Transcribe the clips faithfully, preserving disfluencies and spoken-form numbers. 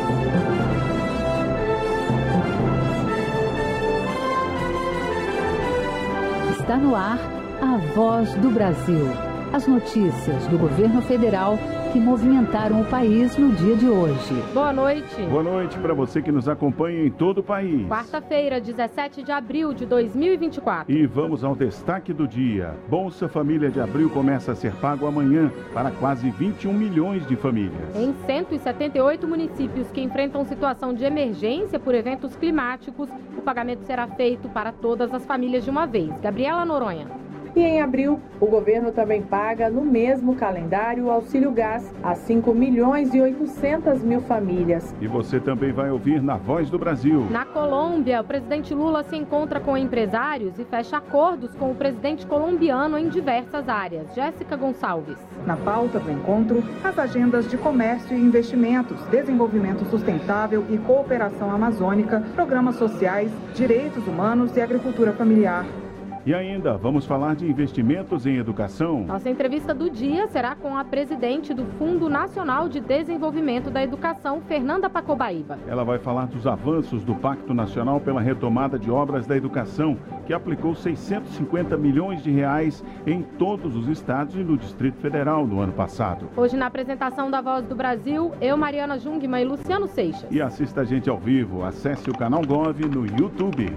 Está no ar a Voz do Brasil. As notícias do governo federal que movimentaram o país no dia de hoje. Boa noite. Boa noite para você que nos acompanha em todo o país. Quarta-feira, dezessete de abril de dois mil e vinte e quatro. E vamos ao destaque do dia. Bolsa Família de Abril começa a ser pago amanhã para quase vinte e um milhões de famílias. Em cento e setenta e oito municípios que enfrentam situação de emergência por eventos climáticos, o pagamento será feito para todas as famílias de uma vez. Gabriela Noronha. E em abril, o governo também paga no mesmo calendário o auxílio gás a cinco milhões e oitocentas mil famílias. E você também vai ouvir na Voz do Brasil. Na Colômbia, o presidente Lula se encontra com empresários e fecha acordos com o presidente colombiano em diversas áreas. Jéssica Gonçalves. Na pauta do encontro, as agendas de comércio e investimentos, desenvolvimento sustentável e cooperação amazônica, programas sociais, direitos humanos e agricultura familiar. E ainda, vamos falar de investimentos em educação. Nossa entrevista do dia será com a presidente do Fundo Nacional de Desenvolvimento da Educação, Fernanda Pacobaíba. Ela vai falar dos avanços do Pacto Nacional pela retomada de obras da educação, que aplicou seiscentos e cinquenta milhões de reais em todos os estados e no Distrito Federal no ano passado. Hoje, na apresentação da Voz do Brasil, eu, Mariana Jungmann e Luciano Seixas. E assista a gente ao vivo. Acesse o canal Gov no YouTube.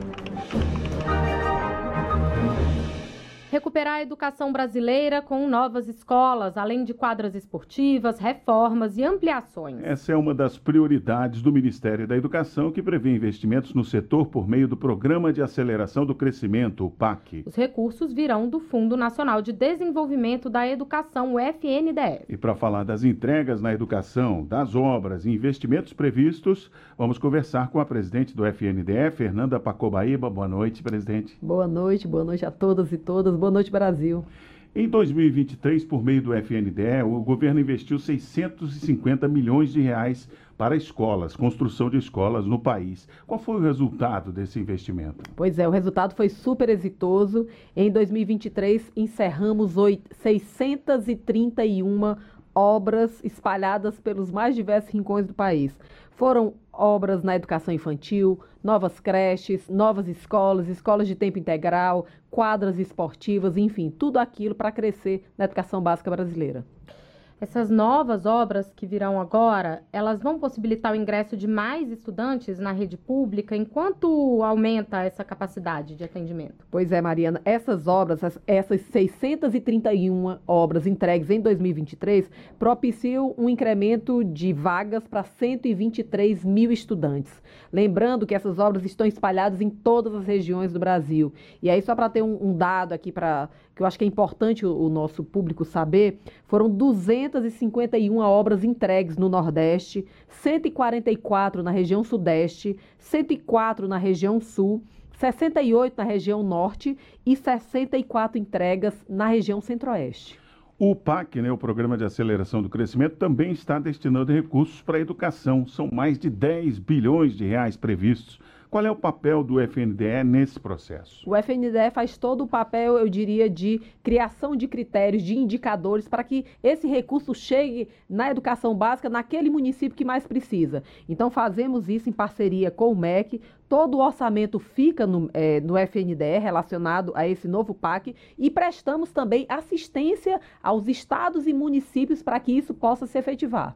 Recuperar a educação brasileira com novas escolas, além de quadras esportivas, reformas e ampliações. Essa é uma das prioridades do Ministério da Educação, que prevê investimentos no setor por meio do Programa de Aceleração do Crescimento, o P A C. Os recursos virão do Fundo Nacional de Desenvolvimento da Educação, o F N D E. E para falar das entregas na educação, das obras e investimentos previstos, vamos conversar com a presidente do F N D E, Fernanda Pacobaíba. Boa noite, presidente. Boa noite, boa noite a todas e todas. Boa noite, Brasil. Em dois mil e vinte e três, por meio do F N D E, o governo investiu seiscentos e cinquenta milhões de reais para escolas, construção de escolas no país. Qual foi o resultado desse investimento? Pois é, o resultado foi super exitoso. Em dois mil e vinte e três, encerramos seiscentas e trinta e uma obras espalhadas pelos mais diversos rincões do país. Foram obras na educação infantil, novas creches, novas escolas, escolas de tempo integral, quadras esportivas, enfim, tudo aquilo para crescer na educação básica brasileira. Essas novas obras que virão agora, elas vão possibilitar o ingresso de mais estudantes na rede pública, enquanto aumenta essa capacidade de atendimento? Pois é, Mariana, essas obras, essas seiscentas e trinta e uma obras entregues em dois mil e vinte e três, propiciam um incremento de vagas para cento e vinte e três mil estudantes. Lembrando que essas obras estão espalhadas em todas as regiões do Brasil. E aí, só para ter um, um dado aqui, pra, que eu acho que é importante o, o nosso público saber, foram duzentas e cinquenta e uma obras entregues no Nordeste, cento e quarenta e quatro na região Sudeste, cento e quatro na região Sul, sessenta e oito na região Norte e sessenta e quatro entregas na região Centro-Oeste. O P A C, né, o Programa de Aceleração do Crescimento, também está destinando recursos para a educação. São mais de dez bilhões de reais previstos. Qual é o papel do F N D E nesse processo? O F N D E faz todo o papel, eu diria, de criação de critérios, de indicadores, para que esse recurso chegue na educação básica, naquele município que mais precisa. Então, fazemos isso em parceria com o M E C. Todo o orçamento fica no, é, no F N D E relacionado a esse novo P A C e prestamos também assistência aos estados e municípios para que isso possa se efetivar.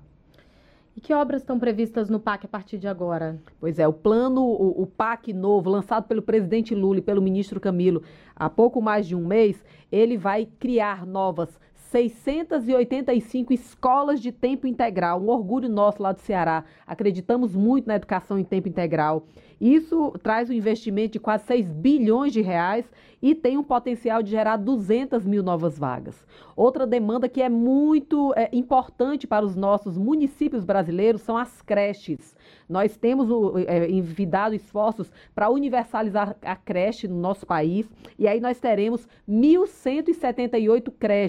E que obras estão previstas no P A C a partir de agora? Pois é, o plano, o, o P A C novo, lançado pelo presidente Lula e pelo ministro Camilo há pouco mais de um mês, ele vai criar novas seiscentas e oitenta e cinco escolas de tempo integral, um orgulho nosso lá do Ceará. Acreditamos muito na educação em tempo integral. Isso traz um investimento de quase seis bilhões de reais e tem um potencial de gerar duzentas mil novas vagas. Outra demanda que é muito é, importante para os nossos municípios brasileiros são as creches. Nós temos é, envidado esforços para universalizar a creche no nosso país e aí nós teremos mil cento e setenta e oito creches, um investimento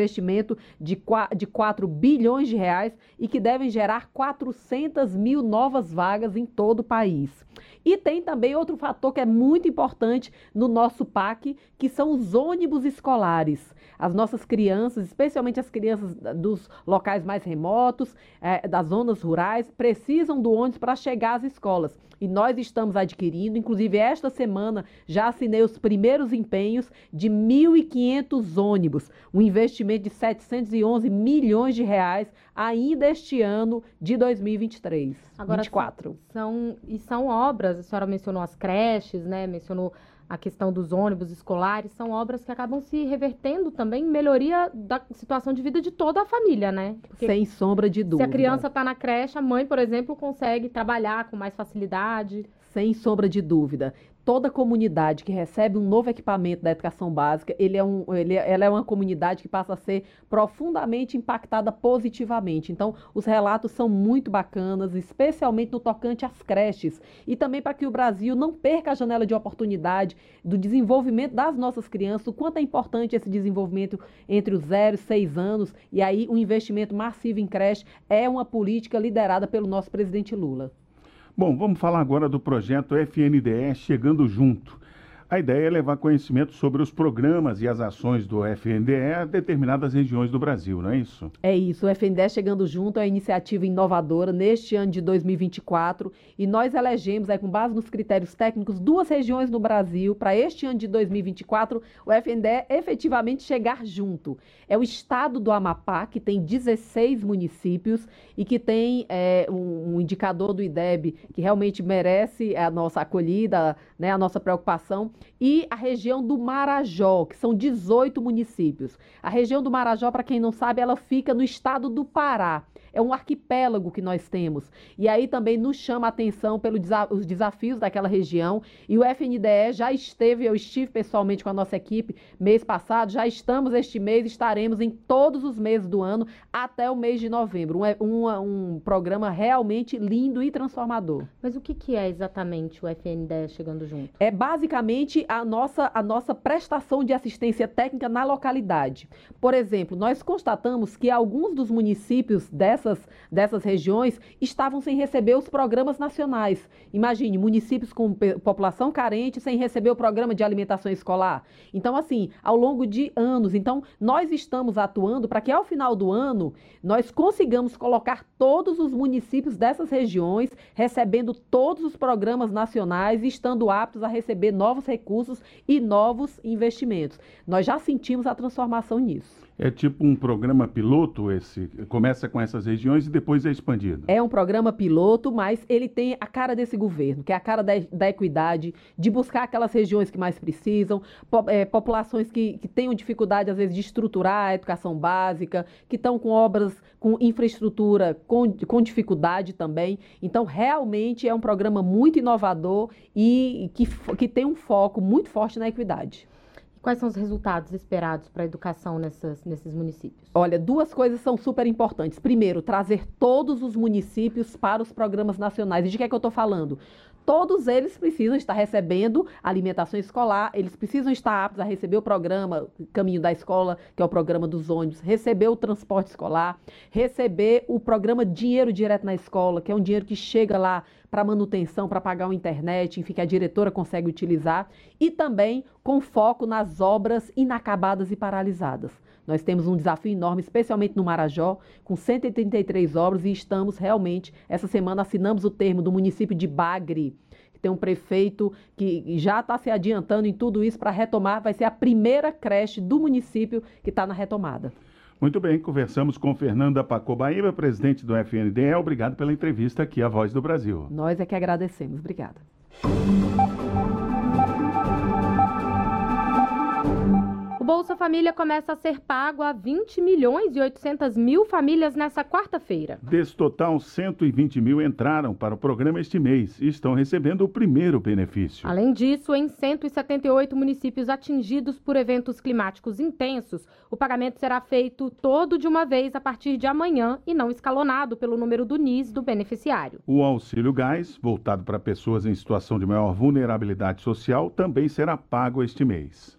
investimento de quatro bilhões de reais e que devem gerar quatrocentas mil novas vagas em todo o país. E tem também outro fator que é muito importante no nosso P A C, que são os ônibus escolares. As nossas crianças, especialmente as crianças dos locais mais remotos, é, das zonas rurais, precisam do ônibus para chegar às escolas. E nós estamos adquirindo, inclusive esta semana já assinei os primeiros empenhos de mil e quinhentos ônibus, um investimento de setecentos e onze milhões de reais ainda este ano de dois mil e vinte e três, Agora, vinte e quatro. São, e são obras, a senhora mencionou as creches, né, mencionou a questão dos ônibus escolares, são obras que acabam se revertendo também em melhoria da situação de vida de toda a família, né? Porque sem sombra de dúvida. Se a criança está na creche, a mãe, por exemplo, consegue trabalhar com mais facilidade. Sem sombra de dúvida. Toda comunidade que recebe um novo equipamento da educação básica, ele é um, ele, ela é uma comunidade que passa a ser profundamente impactada positivamente. Então, os relatos são muito bacanas, especialmente no tocante às creches. E também para que o Brasil não perca a janela de oportunidade do desenvolvimento das nossas crianças, o quanto é importante esse desenvolvimento entre os zero e seis anos. E aí, o investimento massivo em creche é uma política liderada pelo nosso presidente Lula. Bom, vamos falar agora do projeto F N D E Chegando Junto. A ideia é levar conhecimento sobre os programas e as ações do F N D E a determinadas regiões do Brasil, não é isso? É isso, o F N D E Chegando Junto é uma iniciativa inovadora neste ano de dois mil e vinte e quatro e nós elegemos, aí, com base nos critérios técnicos, duas regiões no Brasil para este ano de dois mil e vinte e quatro o F N D E efetivamente chegar junto. É o estado do Amapá, que tem dezesseis municípios e que tem é, um, um indicador do I D E B que realmente merece a nossa acolhida, né, a nossa preocupação, e a região do Marajó, que são dezoito municípios. A região do Marajó, para quem não sabe, ela fica no estado do Pará. É um arquipélago que nós temos. E aí também nos chama a atenção pelos desa- desafios daquela região. E o F N D E já esteve, eu estive pessoalmente com a nossa equipe mês passado, já estamos este mês, estaremos em todos os meses do ano até o mês de novembro. Um, um, um programa realmente lindo e transformador. Mas o que, que é exatamente o F N D E Chegando Junto? É basicamente a nossa, a nossa prestação de assistência técnica na localidade. Por exemplo, nós constatamos que alguns dos municípios dessas, dessas regiões estavam sem receber os programas nacionais. Imagine, municípios com pe- população carente sem receber o programa de alimentação escolar. Então, assim, ao longo de anos. Então, nós estamos atuando para que ao final do ano nós consigamos colocar todos os municípios dessas regiões recebendo todos os programas nacionais e estando aptos a receber novos recursos e novos investimentos. Nós já sentimos a transformação nisso. É tipo um programa piloto esse? Começa com essas regiões e depois é expandido? É um programa piloto, mas ele tem a cara desse governo, que é a cara da, da equidade, de buscar aquelas regiões que mais precisam, po, é, populações que, que tenham dificuldade, às vezes, de estruturar a educação básica, que estão com obras, com infraestrutura, com, com dificuldade também. Então, realmente é um programa muito inovador e que, que tem um foco muito forte na equidade. Quais são os resultados esperados para a educação nessas, nesses municípios? Olha, duas coisas são super importantes. Primeiro, trazer todos os municípios para os programas nacionais. E de que é que eu estou falando? Todos eles precisam estar recebendo alimentação escolar, eles precisam estar aptos a receber o programa Caminho da Escola, que é o programa dos ônibus, receber o transporte escolar, receber o programa Dinheiro Direto na Escola, que é um dinheiro que chega lá para manutenção, para pagar a internet, enfim, que a diretora consegue utilizar, e também com foco nas obras inacabadas e paralisadas. Nós temos um desafio enorme, especialmente no Marajó, com cento e trinta e três obras e estamos realmente, essa semana assinamos o termo do município de Bagre, que tem um prefeito que já está se adiantando em tudo isso para retomar, vai ser a primeira creche do município que está na retomada. Muito bem, conversamos com Fernanda Pacobaíba, presidente do F N D E. Obrigado pela entrevista aqui à Voz do Brasil. Nós é que agradecemos. Obrigada. O Bolsa Família começa a ser pago a vinte milhões e oitocentas mil famílias nessa quarta-feira. Desse total, cento e vinte mil entraram para o programa este mês e estão recebendo o primeiro benefício. Além disso, em cento e setenta e oito municípios atingidos por eventos climáticos intensos, o pagamento será feito todo de uma vez a partir de amanhã e não escalonado pelo número do N I S do beneficiário. O auxílio gás, voltado para pessoas em situação de maior vulnerabilidade social, também será pago este mês.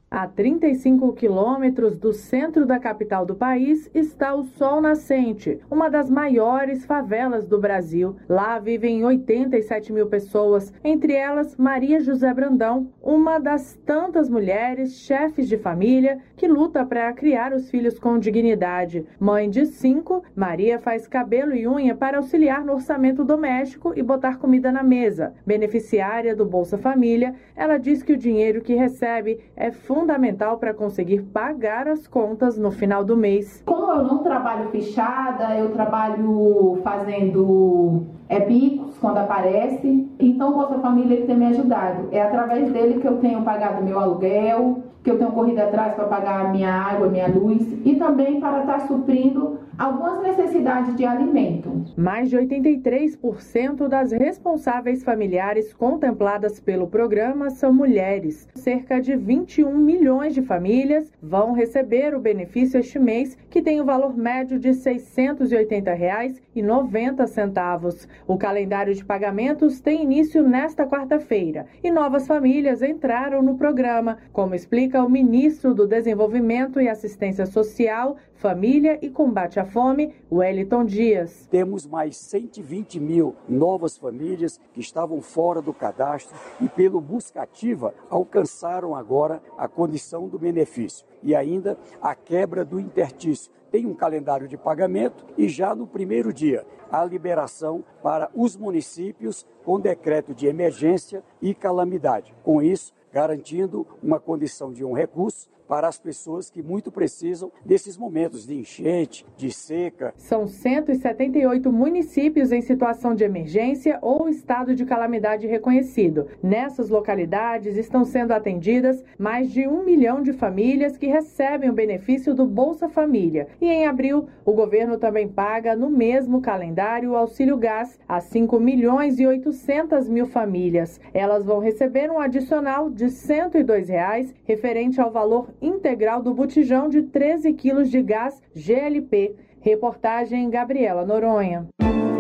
A trinta e cinco quilômetros do centro da capital do país está o Sol Nascente, uma das maiores favelas do Brasil. Lá vivem oitenta e sete mil pessoas, entre elas Maria José Brandão, uma das tantas mulheres chefes de família que luta para criar os filhos com dignidade. Mãe de cinco, Maria faz cabelo e unha para auxiliar no orçamento doméstico e botar comida na mesa. Beneficiária do Bolsa Família, ela diz que o dinheiro que recebe é fundamental fundamental para conseguir pagar as contas no final do mês. Como eu não trabalho fechada, eu trabalho fazendo é, bicos quando aparece, então o Bolsa Família ele tem me ajudado. É através dele que eu tenho pagado meu aluguel, que eu tenho corrido atrás para pagar a minha água, a minha luz e também para estar suprindo algumas necessidades de alimento. Mais de oitenta e três por cento das responsáveis familiares contempladas pelo programa são mulheres. Cerca de vinte e um milhões de famílias vão receber o benefício este mês, que tem o valor médio de seiscentos e oitenta reais e noventa centavos. O calendário de pagamentos tem início nesta quarta-feira e novas famílias entraram no programa, como explica o ministro do Desenvolvimento e Assistência Social, Família e Combate à Fome, Wellington Dias. Temos mais cento e vinte mil novas famílias que estavam fora do cadastro e, pelo Busca Ativa, alcançaram agora a condição do benefício. E ainda a quebra do interstício. Tem um calendário de pagamento e já no primeiro dia a liberação para os municípios com decreto de emergência e calamidade. Com isso, garantindo uma condição de um recurso para as pessoas que muito precisam desses momentos de enchente, de seca. São cento e setenta e oito municípios em situação de emergência ou estado de calamidade reconhecido. Nessas localidades estão sendo atendidas mais de um milhão de famílias que recebem o benefício do Bolsa Família. E em abril, o governo também paga no mesmo calendário o Auxílio Gás a cinco milhões e oitocentas mil famílias. Elas vão receber um adicional de cento e dois reais referente ao valor integral do botijão de treze quilos de gás G L P. Reportagem Gabriela Noronha.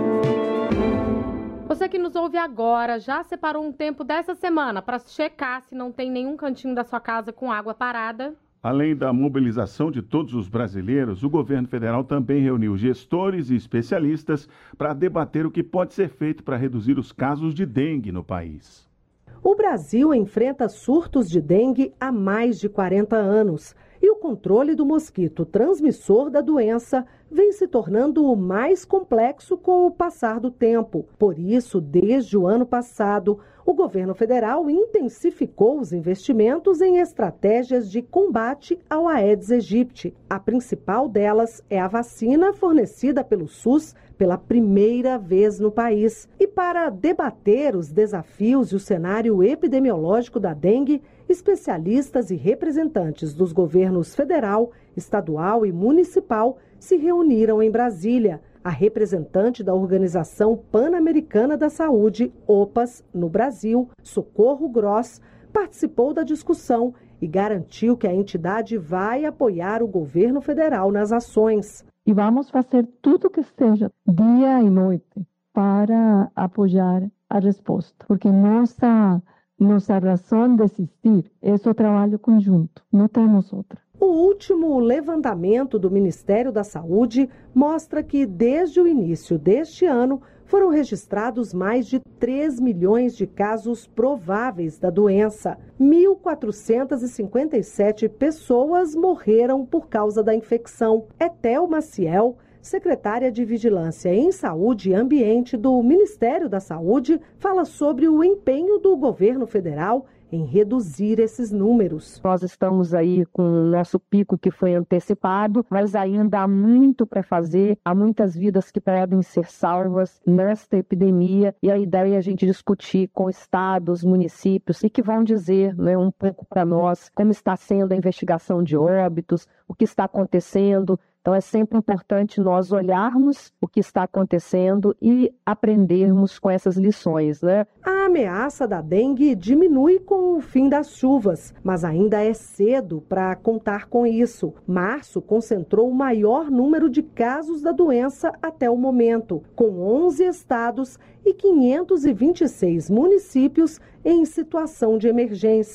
Você que nos ouve agora, já separou um tempo dessa semana para checar se não tem nenhum cantinho da sua casa com água parada? Além da mobilização de todos os brasileiros, o governo federal também reuniu gestores e especialistas para debater o que pode ser feito para reduzir os casos de dengue no país. O Brasil enfrenta surtos de dengue há mais de quarenta anos e o controle do mosquito transmissor da doença vem se tornando mais complexo com o passar do tempo. Por isso, desde o ano passado, o governo federal intensificou os investimentos em estratégias de combate ao Aedes aegypti. A principal delas é a vacina fornecida pelo SUS pela primeira vez no país. E para debater os desafios e o cenário epidemiológico da dengue, especialistas e representantes dos governos federal, estadual e municipal se reuniram em Brasília. A representante da Organização Pan-Americana da Saúde, OPAS, no Brasil, Socorro Gross, participou da discussão e garantiu que a entidade vai apoiar o governo federal nas ações. E vamos fazer tudo que esteja, dia e noite, para apoiar a resposta. Porque nossa, nossa razão de existir é o trabalho conjunto, não temos outra. O último levantamento do Ministério da Saúde mostra que, desde o início deste ano, foram registrados mais de três milhões de casos prováveis da doença. mil quatrocentas e cinquenta e sete pessoas morreram por causa da infecção. Etel Maciel, secretária de Vigilância em Saúde e Ambiente do Ministério da Saúde, fala sobre o empenho do governo federal em reduzir esses números. Nós estamos aí com o nosso pico que foi antecipado, mas ainda há muito para fazer, há muitas vidas que podem ser salvas nesta epidemia e a ideia é a gente discutir com estados, municípios e que vão dizer, né, um pouco para nós como está sendo a investigação de óbitos, o que está acontecendo. Então é sempre importante nós olharmos o que está acontecendo e aprendermos com essas lições, né? A ameaça da dengue diminui com o fim das chuvas, mas ainda é cedo para contar com isso. Março concentrou o maior número de casos da doença até o momento, com onze estados e quinhentos e vinte e seis municípios em situação de emergência.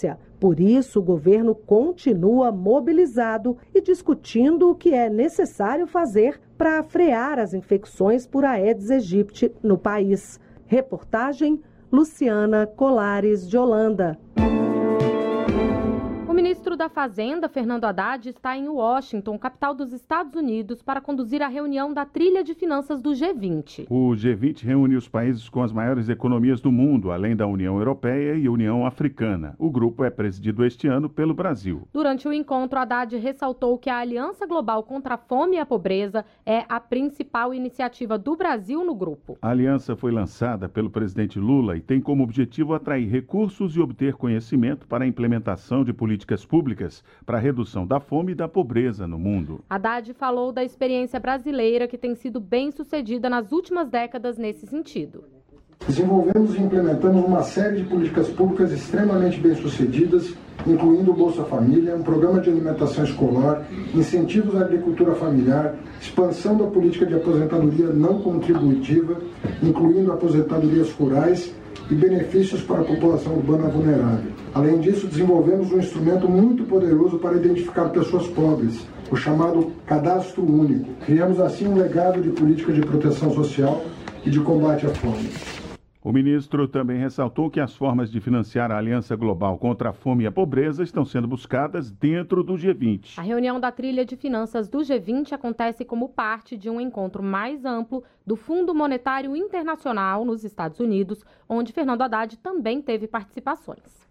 Por isso, o governo continua mobilizado e discutindo o que é necessário fazer para frear as infecções por Aedes aegypti no país. Reportagem Luciana Colares de Holanda. O ministro da Fazenda, Fernando Haddad, está em Washington, capital dos Estados Unidos, para conduzir a reunião da trilha de finanças do G vinte. O G vinte reúne os países com as maiores economias do mundo, além da União Europeia e União Africana. O grupo é presidido este ano pelo Brasil. Durante o encontro, Haddad ressaltou que a Aliança Global contra a Fome e a Pobreza é a principal iniciativa do Brasil no grupo. A aliança foi lançada pelo presidente Lula e tem como objetivo atrair recursos e obter conhecimento para a implementação de políticas públicas para a redução da fome e da pobreza no mundo. Haddad falou da experiência brasileira que tem sido bem sucedida nas últimas décadas nesse sentido. Desenvolvemos e implementamos uma série de políticas públicas extremamente bem-sucedidas, incluindo o Bolsa Família, um programa de alimentação escolar, incentivos à agricultura familiar, expansão da política de aposentadoria não contributiva, incluindo aposentadorias rurais e benefícios para a população urbana vulnerável. Além disso, desenvolvemos um instrumento muito poderoso para identificar pessoas pobres, o chamado Cadastro Único. Criamos assim um legado de política de proteção social e de combate à fome. O ministro também ressaltou que as formas de financiar a Aliança Global contra a Fome e a Pobreza estão sendo buscadas dentro do G vinte. A reunião da trilha de finanças do G vinte acontece como parte de um encontro mais amplo do Fundo Monetário Internacional nos Estados Unidos, onde Fernando Haddad também teve participações.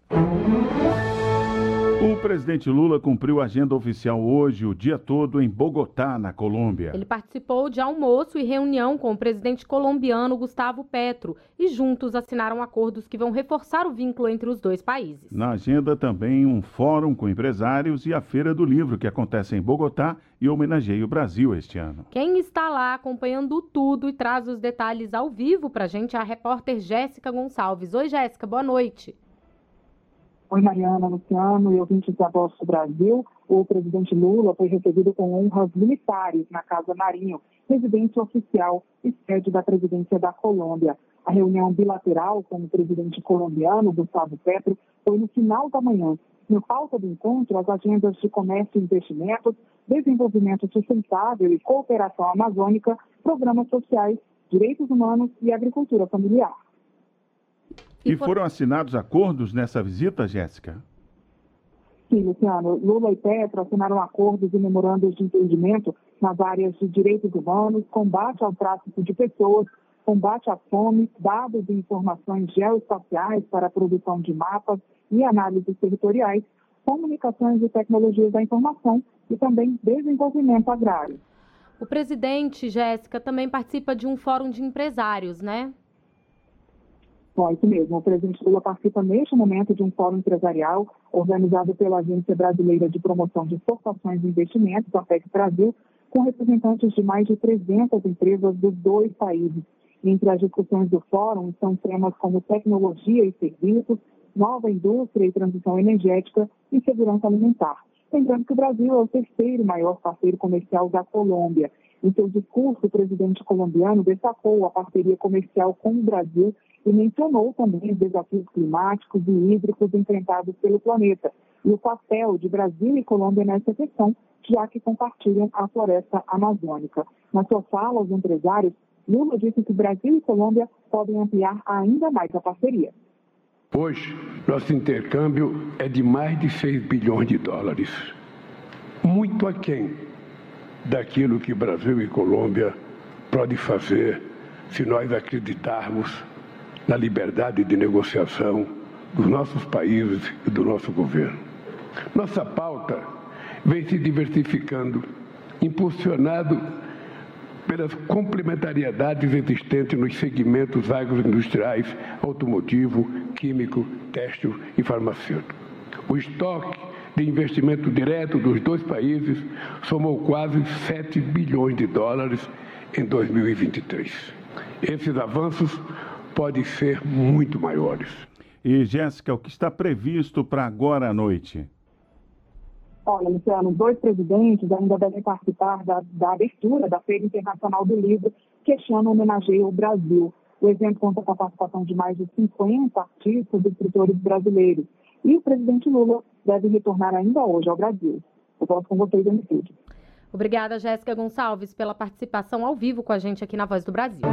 O presidente Lula cumpriu a agenda oficial hoje, o dia todo, em Bogotá, na Colômbia. Ele participou de almoço e reunião com o presidente colombiano Gustavo Petro e juntos assinaram acordos que vão reforçar o vínculo entre os dois países. Na agenda também um fórum com empresários e a Feira do Livro, que acontece em Bogotá e homenageia o Brasil este ano. Quem está lá acompanhando tudo e traz os detalhes ao vivo para a gente é a repórter Jéssica Gonçalves. Oi, Jéssica, boa noite. Oi, Mariana, Luciano e ouvintes da Voz do Brasil. O presidente Lula foi recebido com honras militares na Casa Marinho, residência oficial e sede da presidência da Colômbia. A reunião bilateral com o presidente colombiano, Gustavo Petro, foi no final da manhã. No pauta do encontro, as agendas de comércio e investimentos, desenvolvimento sustentável e cooperação amazônica, programas sociais, direitos humanos e agricultura familiar. E foram assinados acordos nessa visita, Jéssica? Sim, Luciano. Lula e Petro assinaram acordos e memorandos de entendimento nas áreas de direitos humanos, combate ao tráfico de pessoas, combate à fome, dados e informações geoespaciais para a produção de mapas e análises territoriais, comunicações e tecnologias da informação e também desenvolvimento agrário. O presidente, Jéssica, também participa de um fórum de empresários, né? Bom, isso mesmo. O presidente Lula participa neste momento de um fórum empresarial organizado pela Agência Brasileira de Promoção de Exportações e Investimentos, a PEC Brasil, com representantes de mais de trezentas empresas dos dois países. Entre as discussões do fórum estão temas como tecnologia e serviços, nova indústria e transição energética e segurança alimentar. Lembrando que o Brasil é o terceiro maior parceiro comercial da Colômbia. Em seu discurso, o presidente colombiano destacou a parceria comercial com o Brasil e mencionou também os desafios climáticos e hídricos enfrentados pelo planeta e o papel de Brasil e Colômbia nessa questão, já que compartilham a floresta amazônica. Na sua fala aos empresários, Lula disse que Brasil e Colômbia podem ampliar ainda mais a parceria. Hoje, nosso intercâmbio é de mais de seis bilhões de dólares, muito aquém daquilo que Brasil e Colômbia podem fazer se nós acreditarmos na liberdade de negociação dos nossos países e do nosso governo. Nossa pauta vem se diversificando, impulsionado pelas complementariedades existentes nos segmentos agroindustriais, automotivo, químico, têxtil e farmacêutico. O estoque de investimento direto dos dois países somou quase sete bilhões de dólares em dois mil e vinte e três. Esses avanços podem ser muito maiores. E, Jéssica, o que está previsto para agora à noite? Olha, Luciano, os dois presidentes ainda devem participar da, da abertura da Feira Internacional do Livro, que este ano homenageia o Brasil. O evento conta com a participação de mais de cinquenta artistas e escritores brasileiros. E o presidente Lula deve retornar ainda hoje ao Brasil. Eu volto com vocês, Anifídio. Obrigada, Jéssica Gonçalves, pela participação ao vivo com a gente aqui na Voz do Brasil.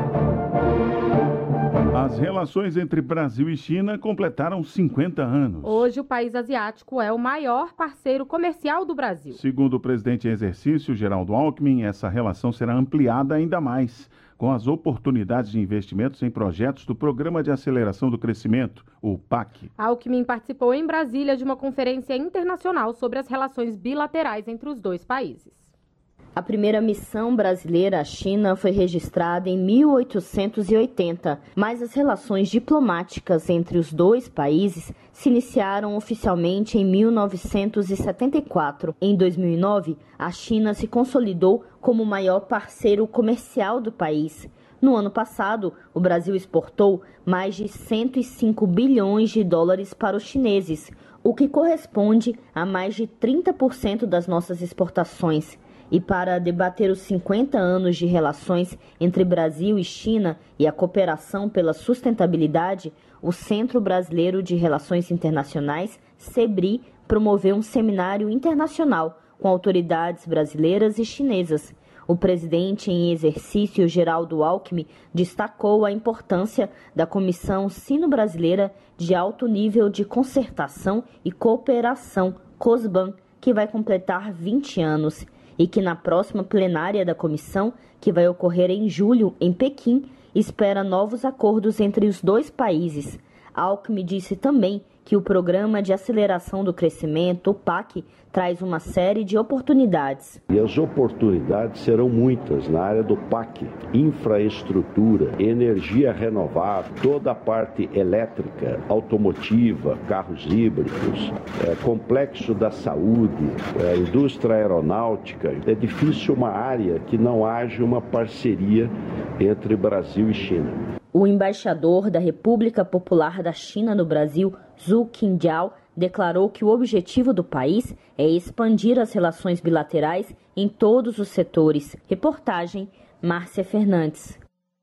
As relações entre Brasil e China completaram cinquenta anos. Hoje, o país asiático é o maior parceiro comercial do Brasil. Segundo o presidente em exercício, Geraldo Alckmin, essa relação será ampliada ainda mais, com as oportunidades de investimentos em projetos do Programa de Aceleração do Crescimento, o P A C. Alckmin participou em Brasília de uma conferência internacional sobre as relações bilaterais entre os dois países. A primeira missão brasileira à China foi registrada em mil oitocentos e oitenta, mas as relações diplomáticas entre os dois países se iniciaram oficialmente em mil novecentos e setenta e quatro. Em dois mil e nove, a China se consolidou como o maior parceiro comercial do país. No ano passado, o Brasil exportou mais de cento e cinco bilhões de dólares para os chineses, o que corresponde a mais de trinta por cento das nossas exportações. E para debater os cinquenta anos de relações entre Brasil e China e a cooperação pela sustentabilidade, o Centro Brasileiro de Relações Internacionais, CEBRI, promoveu um seminário internacional com autoridades brasileiras e chinesas. O presidente em exercício, Geraldo Alckmin, destacou a importância da Comissão Sino-Brasileira de Alto Nível de Concertação e Cooperação, COSBAN, que vai completar vinte anos. E que na próxima plenária da comissão, que vai ocorrer em julho em Pequim, espera novos acordos entre os dois países. Alckmin disse também que o Programa de Aceleração do Crescimento, o P A C, traz uma série de oportunidades. E as oportunidades serão muitas na área do P A C, infraestrutura, energia renovável, toda a parte elétrica, automotiva, carros híbridos, é, complexo da saúde, é, indústria aeronáutica. É difícil uma área que não haja uma parceria entre Brasil e China. O embaixador da República Popular da China no Brasil, Zhu Qinjiao, declarou que o objetivo do país é expandir as relações bilaterais em todos os setores. Reportagem, Márcia Fernandes.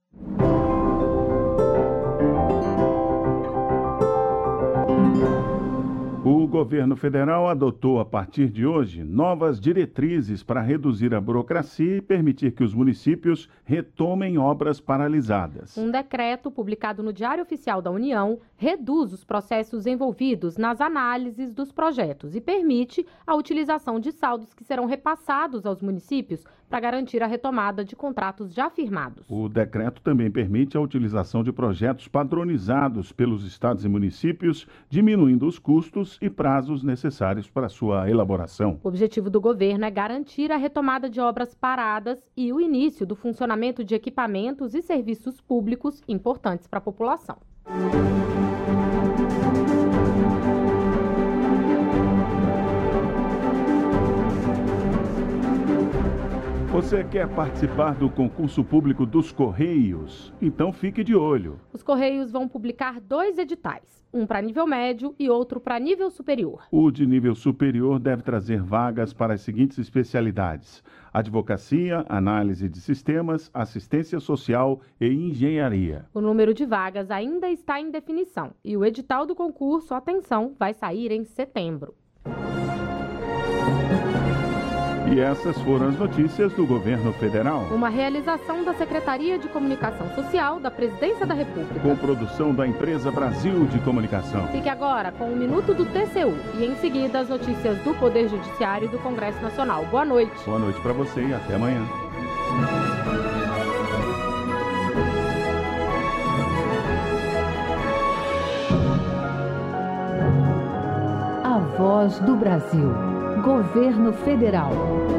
O governo federal adotou, a partir de hoje, novas diretrizes para reduzir a burocracia e permitir que os municípios retomem obras paralisadas. Um decreto publicado no Diário Oficial da União reduz os processos envolvidos nas análises dos projetos e permite a utilização de saldos que serão repassados aos municípios para garantir a retomada de contratos já firmados. O decreto também permite a utilização de projetos padronizados pelos estados e municípios, diminuindo os custos e prazos necessários para sua elaboração. O objetivo do governo é garantir a retomada de obras paradas e o início do funcionamento de equipamentos e serviços públicos importantes para a população. Você quer participar do concurso público dos Correios? Então fique de olho. Os Correios vão publicar dois editais, um para nível médio e outro para nível superior. O de nível superior deve trazer vagas para as seguintes especialidades: advocacia, análise de sistemas, assistência social e engenharia. O número de vagas ainda está em definição e o edital do concurso, atenção, vai sair em setembro. E essas foram as notícias do governo federal. Uma realização da Secretaria de Comunicação Social da Presidência da República. Com produção da empresa Brasil de Comunicação. Fique agora com o Minuto do T C U e em seguida as notícias do Poder Judiciário e do Congresso Nacional. Boa noite. Boa noite para você e até amanhã. A Voz do Brasil. Governo Federal.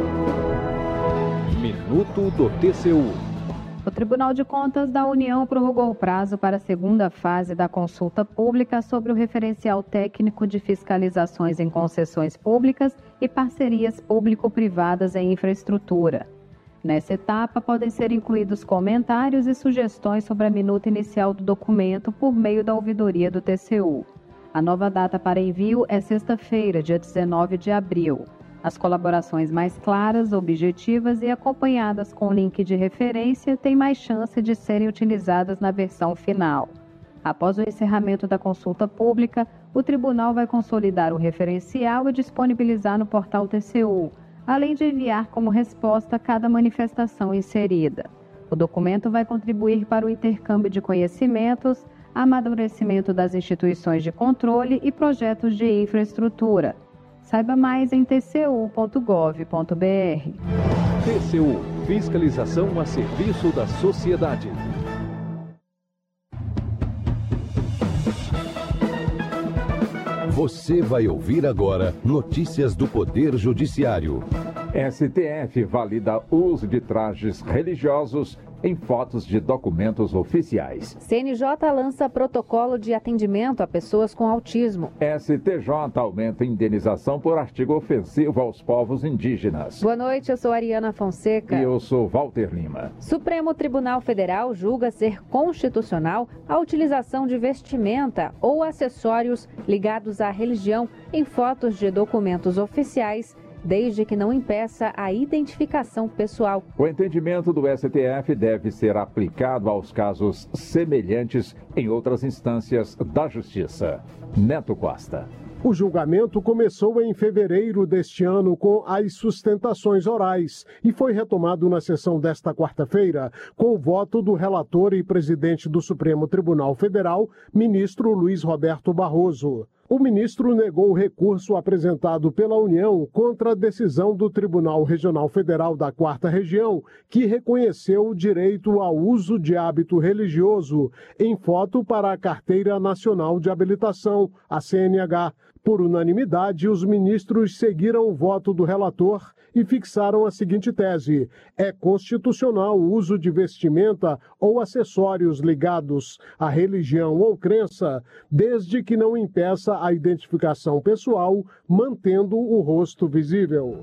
Minuto do T C U. O Tribunal de Contas da União prorrogou o prazo para a segunda fase da consulta pública sobre o referencial técnico de fiscalizações em concessões públicas e parcerias público-privadas em infraestrutura. Nessa etapa, podem ser incluídos comentários e sugestões sobre a minuta inicial do documento por meio da ouvidoria do T C U. A nova data para envio é sexta-feira, dia dezenove de abril. As colaborações mais claras, objetivas e acompanhadas com link de referência têm mais chance de serem utilizadas na versão final. Após o encerramento da consulta pública, o tribunal vai consolidar o referencial e disponibilizar no portal T C U, além de enviar como resposta cada manifestação inserida. O documento vai contribuir para o intercâmbio de conhecimentos, amadurecimento das instituições de controle e projetos de infraestrutura. Saiba mais em t c u ponto gov ponto b r. T C U, fiscalização a serviço da sociedade. Você vai ouvir agora notícias do Poder Judiciário. S T F valida uso de trajes religiosos em fotos de documentos oficiais. C N J lança protocolo de atendimento a pessoas com autismo. S T J aumenta indenização por artigo ofensivo aos povos indígenas. Boa noite, eu sou Ariana Fonseca. E eu sou Walter Lima. Supremo Tribunal Federal julga ser constitucional a utilização de vestimenta ou acessórios ligados à religião em fotos de documentos oficiais, desde que não impeça a identificação pessoal. O entendimento do S T F deve ser aplicado aos casos semelhantes em outras instâncias da Justiça. Neto Costa. O julgamento começou em fevereiro deste ano com as sustentações orais e foi retomado na sessão desta quarta-feira com o voto do relator e presidente do Supremo Tribunal Federal, ministro Luiz Roberto Barroso. O ministro negou o recurso apresentado pela União contra a decisão do Tribunal Regional Federal da Quarta Região, que reconheceu o direito ao uso de hábito religioso em foto para a Carteira Nacional de Habilitação, a C N H. Por unanimidade, os ministros seguiram o voto do relator e fixaram a seguinte tese: é constitucional o uso de vestimenta ou acessórios ligados à religião ou crença, desde que não impeça a identificação pessoal, mantendo o rosto visível.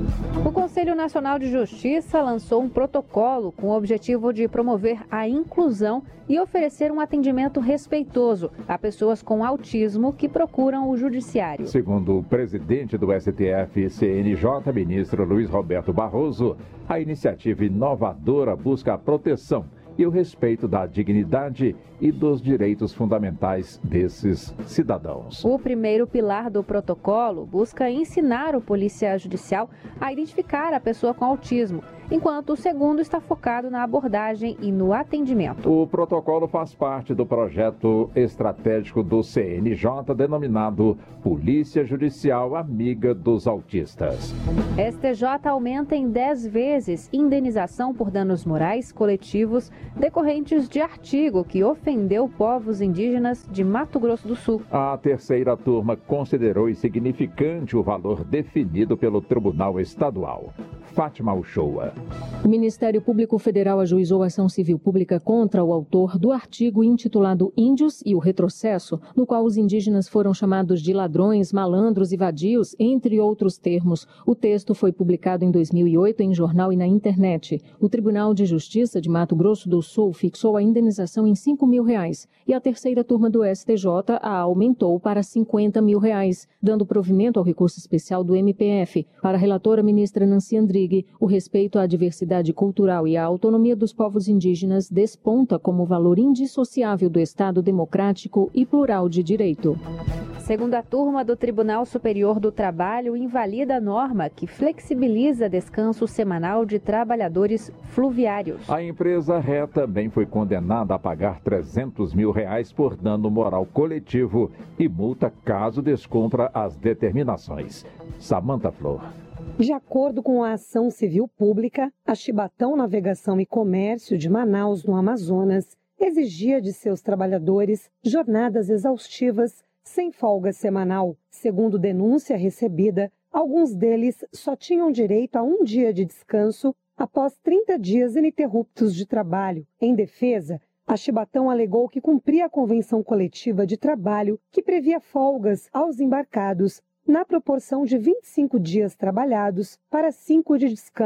O Conselho Nacional de Justiça lançou um protocolo com o objetivo de promover a inclusão e oferecer um atendimento respeitoso a pessoas com autismo que procuram o judiciário. Segundo o presidente do S T F C N J, ministro Luiz Roberto Barroso, a iniciativa inovadora busca a proteção e o respeito da dignidade e dos direitos fundamentais desses cidadãos. O primeiro pilar do protocolo busca ensinar o polícia judicial a identificar a pessoa com autismo, enquanto o segundo está focado na abordagem e no atendimento. O protocolo faz parte do projeto estratégico do C N J denominado Polícia Judicial Amiga dos Autistas. S T J aumenta em dez vezes indenização por danos morais coletivos decorrentes de artigo que ofendeu povos indígenas de Mato Grosso do Sul. A terceira turma considerou insignificante o valor definido pelo Tribunal Estadual. Fátima Uchoa. O Ministério Público Federal ajuizou ação civil pública contra o autor do artigo intitulado Índios e o Retrocesso, no qual os indígenas foram chamados de ladrões, malandros e vadios, entre outros termos. O texto foi publicado em dois mil e oito em jornal e na internet. O Tribunal de Justiça de Mato Grosso do Sul fixou a indenização em cinco mil reais e a terceira turma do S T J a aumentou para cinquenta mil reais, dando provimento ao recurso especial do M P F. Para a relatora ministra Nancy Andrighi, o respeito à diversidade cultural e à autonomia dos povos indígenas desponta como valor indissociável do Estado democrático e plural de direito. Segunda turma do Tribunal Superior do Trabalho invalida a norma que flexibiliza descanso semanal de trabalhadores fluviários. A empresa Ré também foi condenada a pagar trezentos mil reais por dano moral coletivo e multa caso descumpra as determinações. Samanta Flor. De acordo com a ação civil pública, a Chibatão Navegação e Comércio de Manaus, no Amazonas, exigia de seus trabalhadores jornadas exaustivas sem folga semanal. Segundo denúncia recebida, alguns deles só tinham direito a um dia de descanso após trinta dias ininterruptos de trabalho. Em defesa, a Chibatão alegou que cumpria a Convenção Coletiva de Trabalho, que previa folgas aos embarcados na proporção de vinte e cinco dias trabalhados para cinco de descanso.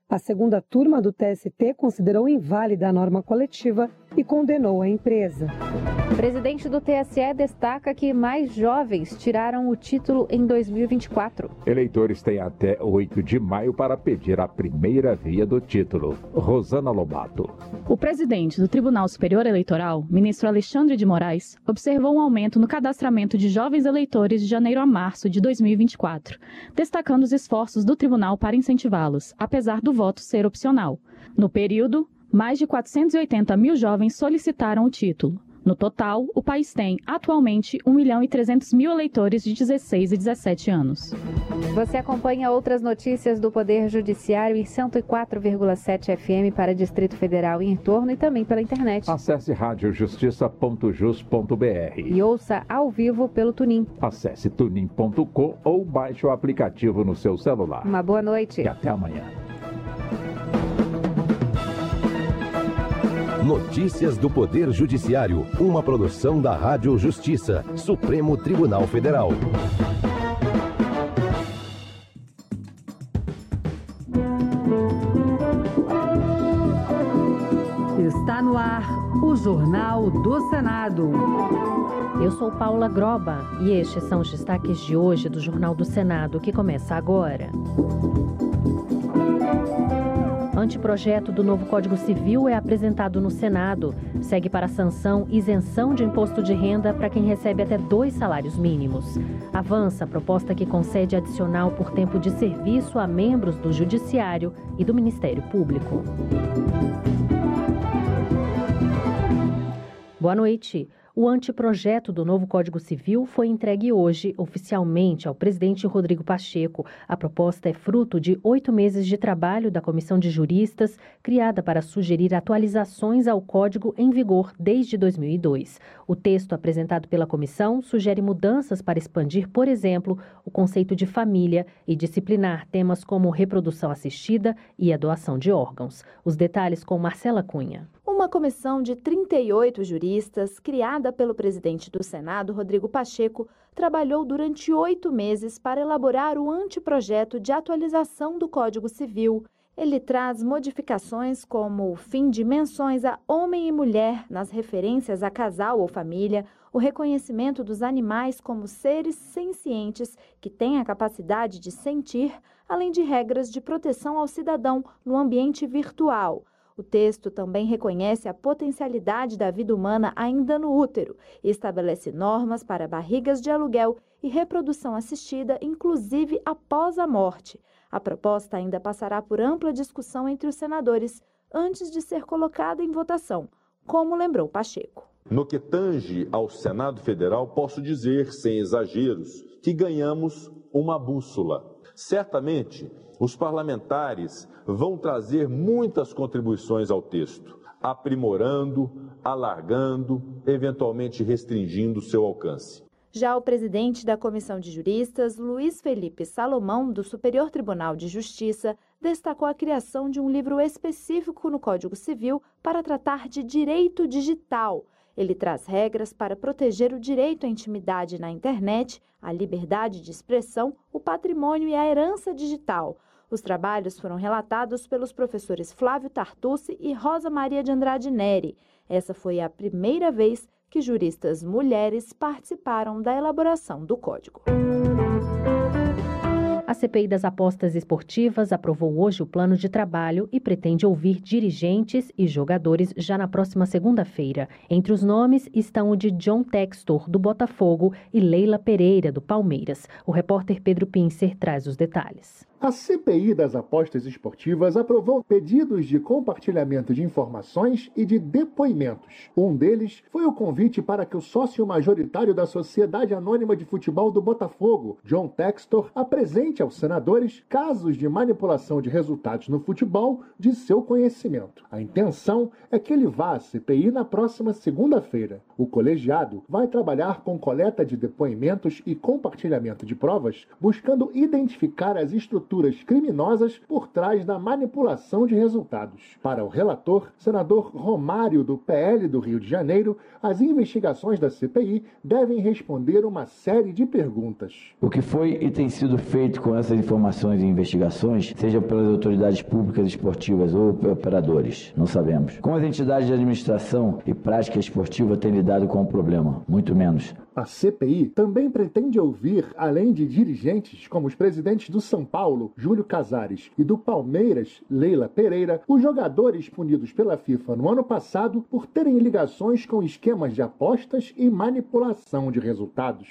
A segunda turma do T S T considerou inválida a norma coletiva e condenou a empresa. O presidente do T S E destaca que mais jovens tiraram o título em dois mil e vinte e quatro. Eleitores têm até oito de maio para pedir a primeira via do título. Rosana Lobato. O presidente do Tribunal Superior Eleitoral, ministro Alexandre de Moraes, observou um aumento no cadastramento de jovens eleitores de janeiro a março de dois mil e vinte e quatro, destacando os esforços do tribunal para incentivá-los, apesar do voto ser opcional. No período, mais de quatrocentos e oitenta mil jovens solicitaram o título. No total, o país tem, atualmente, um milhão e trezentos mil eleitores de dezesseis e dezessete anos. Você acompanha outras notícias do Poder Judiciário em cento e quatro vírgula sete F M para Distrito Federal e entorno e também pela internet. Acesse rádio justiça ponto jus ponto b r e ouça ao vivo pelo Tunin. Acesse tunin ponto com ou baixe o aplicativo no seu celular. Uma boa noite. E até amanhã. Notícias do Poder Judiciário, uma produção da Rádio Justiça, Supremo Tribunal Federal. Está no ar o Jornal do Senado. Eu sou Paula Groba e estes são os destaques de hoje do Jornal do Senado, que começa agora. Anteprojeto do novo Código Civil é apresentado no Senado. Segue para a sanção isenção de imposto de renda para quem recebe até dois salários mínimos. Avança a proposta que concede adicional por tempo de serviço a membros do Judiciário e do Ministério Público. Boa noite. O anteprojeto do novo Código Civil foi entregue hoje, oficialmente, ao presidente Rodrigo Pacheco. A proposta é fruto de oito meses de trabalho da Comissão de Juristas, criada para sugerir atualizações ao Código em vigor desde dois mil e dois. O texto apresentado pela comissão sugere mudanças para expandir, por exemplo, o conceito de família e disciplinar temas como reprodução assistida e a doação de órgãos. Os detalhes com Marcela Cunha. Uma comissão de trinta e oito juristas, criada pelo presidente do Senado, Rodrigo Pacheco, trabalhou durante oito meses para elaborar o anteprojeto de atualização do Código Civil. Ele traz modificações como o fim de menções a homem e mulher nas referências a casal ou família, o reconhecimento dos animais como seres sencientes que têm a capacidade de sentir, além de regras de proteção ao cidadão no ambiente virtual. O texto também reconhece a potencialidade da vida humana ainda no útero e estabelece normas para barrigas de aluguel e reprodução assistida, inclusive após a morte. A proposta ainda passará por ampla discussão entre os senadores antes de ser colocada em votação, como lembrou Pacheco. No que tange ao Senado Federal, posso dizer, sem exageros, que ganhamos uma bússola. Certamente, os parlamentares vão trazer muitas contribuições ao texto, aprimorando, alargando, eventualmente restringindo seu alcance. Já o presidente da Comissão de Juristas, Luiz Felipe Salomão, do Superior Tribunal de Justiça, destacou a criação de um livro específico no Código Civil para tratar de direito digital. Ele traz regras para proteger o direito à intimidade na internet, a liberdade de expressão, o patrimônio e a herança digital. Os trabalhos foram relatados pelos professores Flávio Tartucci e Rosa Maria de Andrade Neri. Essa foi a primeira vez que juristas mulheres participaram da elaboração do Código. A C P I das apostas esportivas aprovou hoje o plano de trabalho e pretende ouvir dirigentes e jogadores já na próxima segunda-feira. Entre os nomes estão o de John Textor, do Botafogo, e Leila Pereira, do Palmeiras. O repórter Pedro Pincer traz os detalhes. A C P I das apostas esportivas aprovou pedidos de compartilhamento de informações e de depoimentos. Um deles foi o convite para que o sócio majoritário da Sociedade Anônima de Futebol do Botafogo, John Textor, apresente aos senadores casos de manipulação de resultados no futebol de seu conhecimento. A intenção é que ele vá à C P I na próxima segunda-feira. O colegiado vai trabalhar com coleta de depoimentos e compartilhamento de provas, buscando identificar as estruturas estruturas criminosas por trás da manipulação de resultados. Para o relator, senador Romário, do P L do Rio de Janeiro, as investigações da C P I devem responder uma série de perguntas. O que foi e tem sido feito com essas informações e investigações, seja pelas autoridades públicas esportivas ou operadores, não sabemos. Como as entidades de administração e prática esportiva têm lidado com o problema? Muito menos. A C P I também pretende ouvir, além de dirigentes como os presidentes do São Paulo, Júlio Casares, e do Palmeiras, Leila Pereira, os jogadores punidos pela FIFA no ano passado por terem ligações com esquemas de apostas e manipulação de resultados.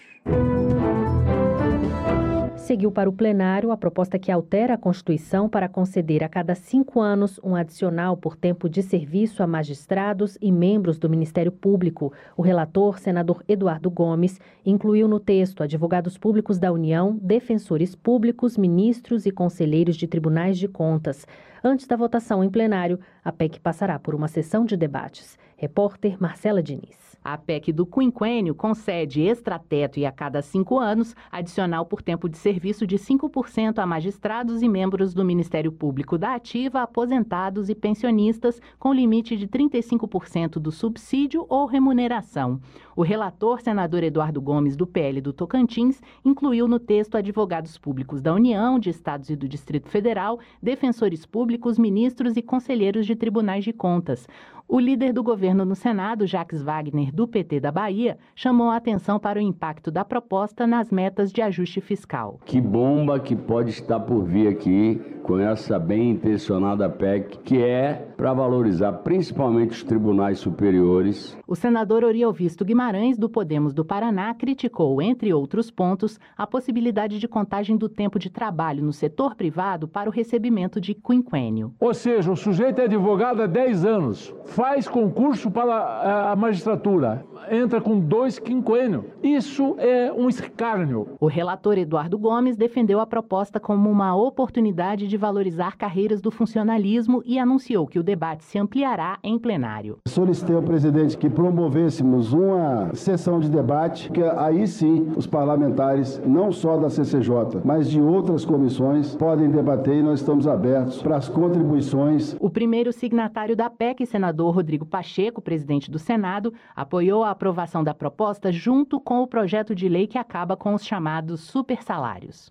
Seguiu para o plenário a proposta que altera a Constituição para conceder a cada cinco anos um adicional por tempo de serviço a magistrados e membros do Ministério Público. O relator, senador Eduardo Gomes, incluiu no texto advogados públicos da União, defensores públicos, ministros e conselheiros de tribunais de contas. Antes da votação em plenário, a P E C passará por uma sessão de debates. Repórter Marcela Diniz. A P E C do quinquênio concede extrateto e a cada cinco anos, adicional por tempo de serviço de cinco por cento a magistrados e membros do Ministério Público da Ativa, aposentados e pensionistas, com limite de trinta e cinco por cento do subsídio ou remuneração. O relator, senador Eduardo Gomes, do P L do Tocantins, incluiu no texto advogados públicos da União, de Estados e do Distrito Federal, defensores públicos, ministros e conselheiros de tribunais de contas. O líder do governo no Senado, Jacques Wagner, do P T da Bahia, chamou a atenção para o impacto da proposta nas metas de ajuste fiscal. Que bomba que pode estar por vir aqui com essa bem intencionada P E C, que é para valorizar principalmente os tribunais superiores. O senador Oriovisto Guimarães, do Podemos do Paraná, criticou, entre outros pontos, a possibilidade de contagem do tempo de trabalho no setor privado para o recebimento de quinquênio. Ou seja, o sujeito é advogado há dez anos, faz concurso para a magistratura, entra com dois quinquênios. Isso é um escárnio. O relator Eduardo Gomes defendeu a proposta como uma oportunidade de valorizar carreiras do funcionalismo e anunciou que o debate se ampliará em plenário. Solicitei ao presidente que promovêssemos uma sessão de debate, que aí sim os parlamentares, não só da C C J, mas de outras comissões, podem debater e nós estamos abertos para as contribuições. O primeiro signatário da P E C, senador Rodrigo Pacheco, presidente do Senado, apoiou a aprovação da proposta junto com o projeto de lei que acaba com os chamados supersalários.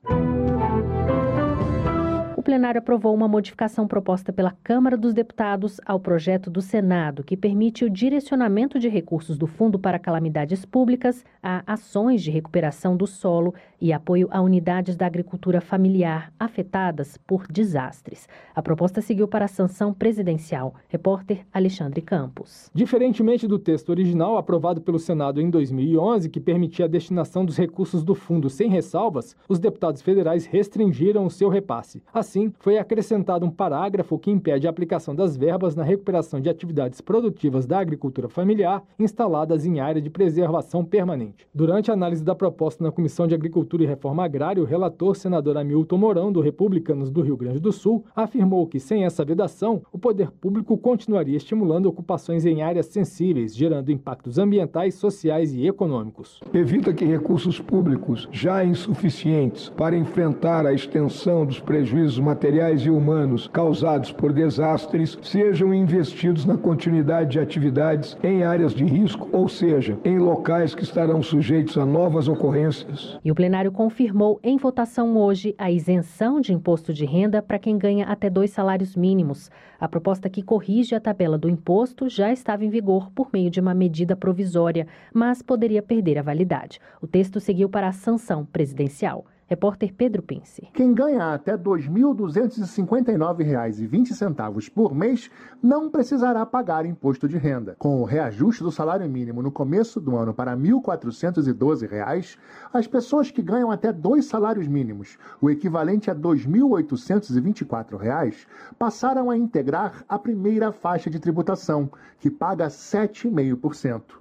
O plenário aprovou uma modificação proposta pela Câmara dos Deputados ao projeto do Senado, que permite o direcionamento de recursos do Fundo para Calamidades Públicas a ações de recuperação do solo e apoio a unidades da agricultura familiar afetadas por desastres. A proposta seguiu para a sanção presidencial. Repórter Alexandre Campos. Diferentemente do texto original aprovado pelo Senado em dois mil e onze, que permitia a destinação dos recursos do fundo sem ressalvas, os deputados federais restringiram o seu repasse. Assim, foi acrescentado um parágrafo que impede a aplicação das verbas na recuperação de atividades produtivas da agricultura familiar instaladas em área de preservação permanente. Durante a análise da proposta na Comissão de Agricultura e Reforma Agrária, o relator, senador Hamilton Mourão, do Republicanos do Rio Grande do Sul, afirmou que, sem essa vedação, o poder público continuaria estimulando ocupações em áreas sensíveis, gerando impactos ambientais, sociais e econômicos. Evita que recursos públicos, já insuficientes para enfrentar a extensão dos prejuízos materiais e humanos causados por desastres, sejam investidos na continuidade de atividades em áreas de risco, ou seja, em locais que estarão sujeitos a novas ocorrências. E o plenário confirmou em votação hoje a isenção de imposto de renda para quem ganha até dois salários mínimos. A proposta que corrige a tabela do imposto já estava em vigor por meio de uma medida provisória, mas poderia perder a validade. O texto seguiu para a sanção presidencial. Repórter Pedro Pince. Quem ganha até dois mil duzentos e cinquenta e nove reais e vinte centavos por mês não precisará pagar imposto de renda. Com o reajuste do salário mínimo no começo do ano para mil quatrocentos e doze reais, as pessoas que ganham até dois salários mínimos, o equivalente a dois mil oitocentos e vinte e quatro reais, passaram a integrar a primeira faixa de tributação, que paga sete vírgula cinco por cento.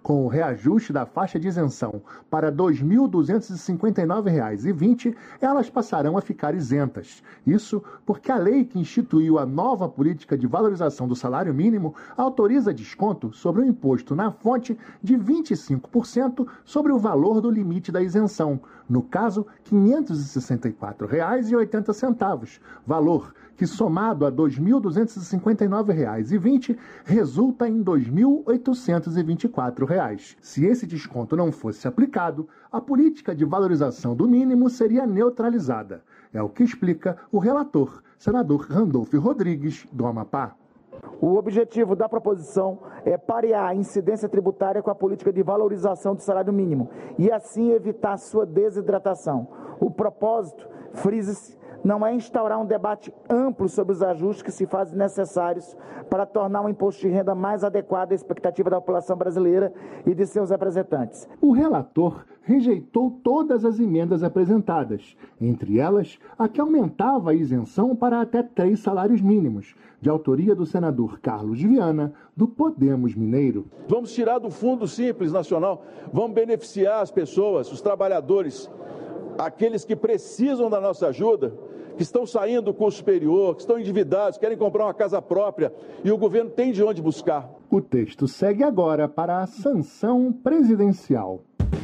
Com o reajuste da faixa de isenção para dois mil duzentos e cinquenta e nove reais e vinte centavos, elas passarão a ficar isentas. Isso porque a lei que instituiu a nova política de valorização do salário mínimo autoriza desconto sobre o imposto na fonte de vinte e cinco por cento sobre o valor do limite da isenção, no caso, quinhentos e sessenta e quatro reais e oitenta centavos, valor que, somado a dois mil duzentos e cinquenta e nove reais e vinte centavos, resulta em dois mil oitocentos e vinte e quatro reais. Se esse desconto não fosse aplicado, a política de valorização do mínimo seria neutralizada. É o que explica o relator, senador Randolfo Rodrigues, do Amapá. O objetivo da proposição é parear a incidência tributária com a política de valorização do salário mínimo e assim evitar sua desidratação. O propósito, frisa-se, não é instaurar um debate amplo sobre os ajustes que se fazem necessários para tornar o imposto de renda mais adequado à expectativa da população brasileira e de seus representantes. O relator rejeitou todas as emendas apresentadas, entre elas a que aumentava a isenção para até três salários mínimos, de autoria do senador Carlos Viana, do Podemos Mineiro. Vamos tirar do Fundo Simples Nacional, vamos beneficiar as pessoas, os trabalhadores, aqueles que precisam da nossa ajuda, que estão saindo do curso superior, que estão endividados, querem comprar uma casa própria e o governo tem de onde buscar. O texto segue agora para a sanção presidencial.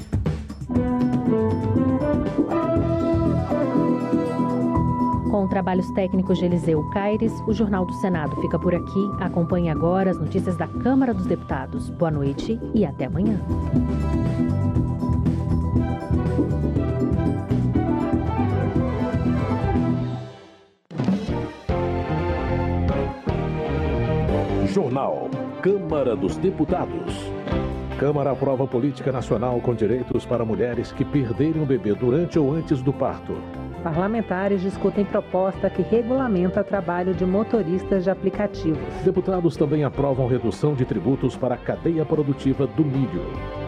Com trabalhos técnicos de Eliseu Caires, o Jornal do Senado fica por aqui. Acompanhe agora as notícias da Câmara dos Deputados. Boa noite e até amanhã. Jornal Câmara dos Deputados. Câmara aprova política nacional com direitos para mulheres que perderem o bebê durante ou antes do parto. Parlamentares discutem proposta que regulamenta trabalho de motoristas de aplicativos. Deputados também aprovam redução de tributos para a cadeia produtiva do milho.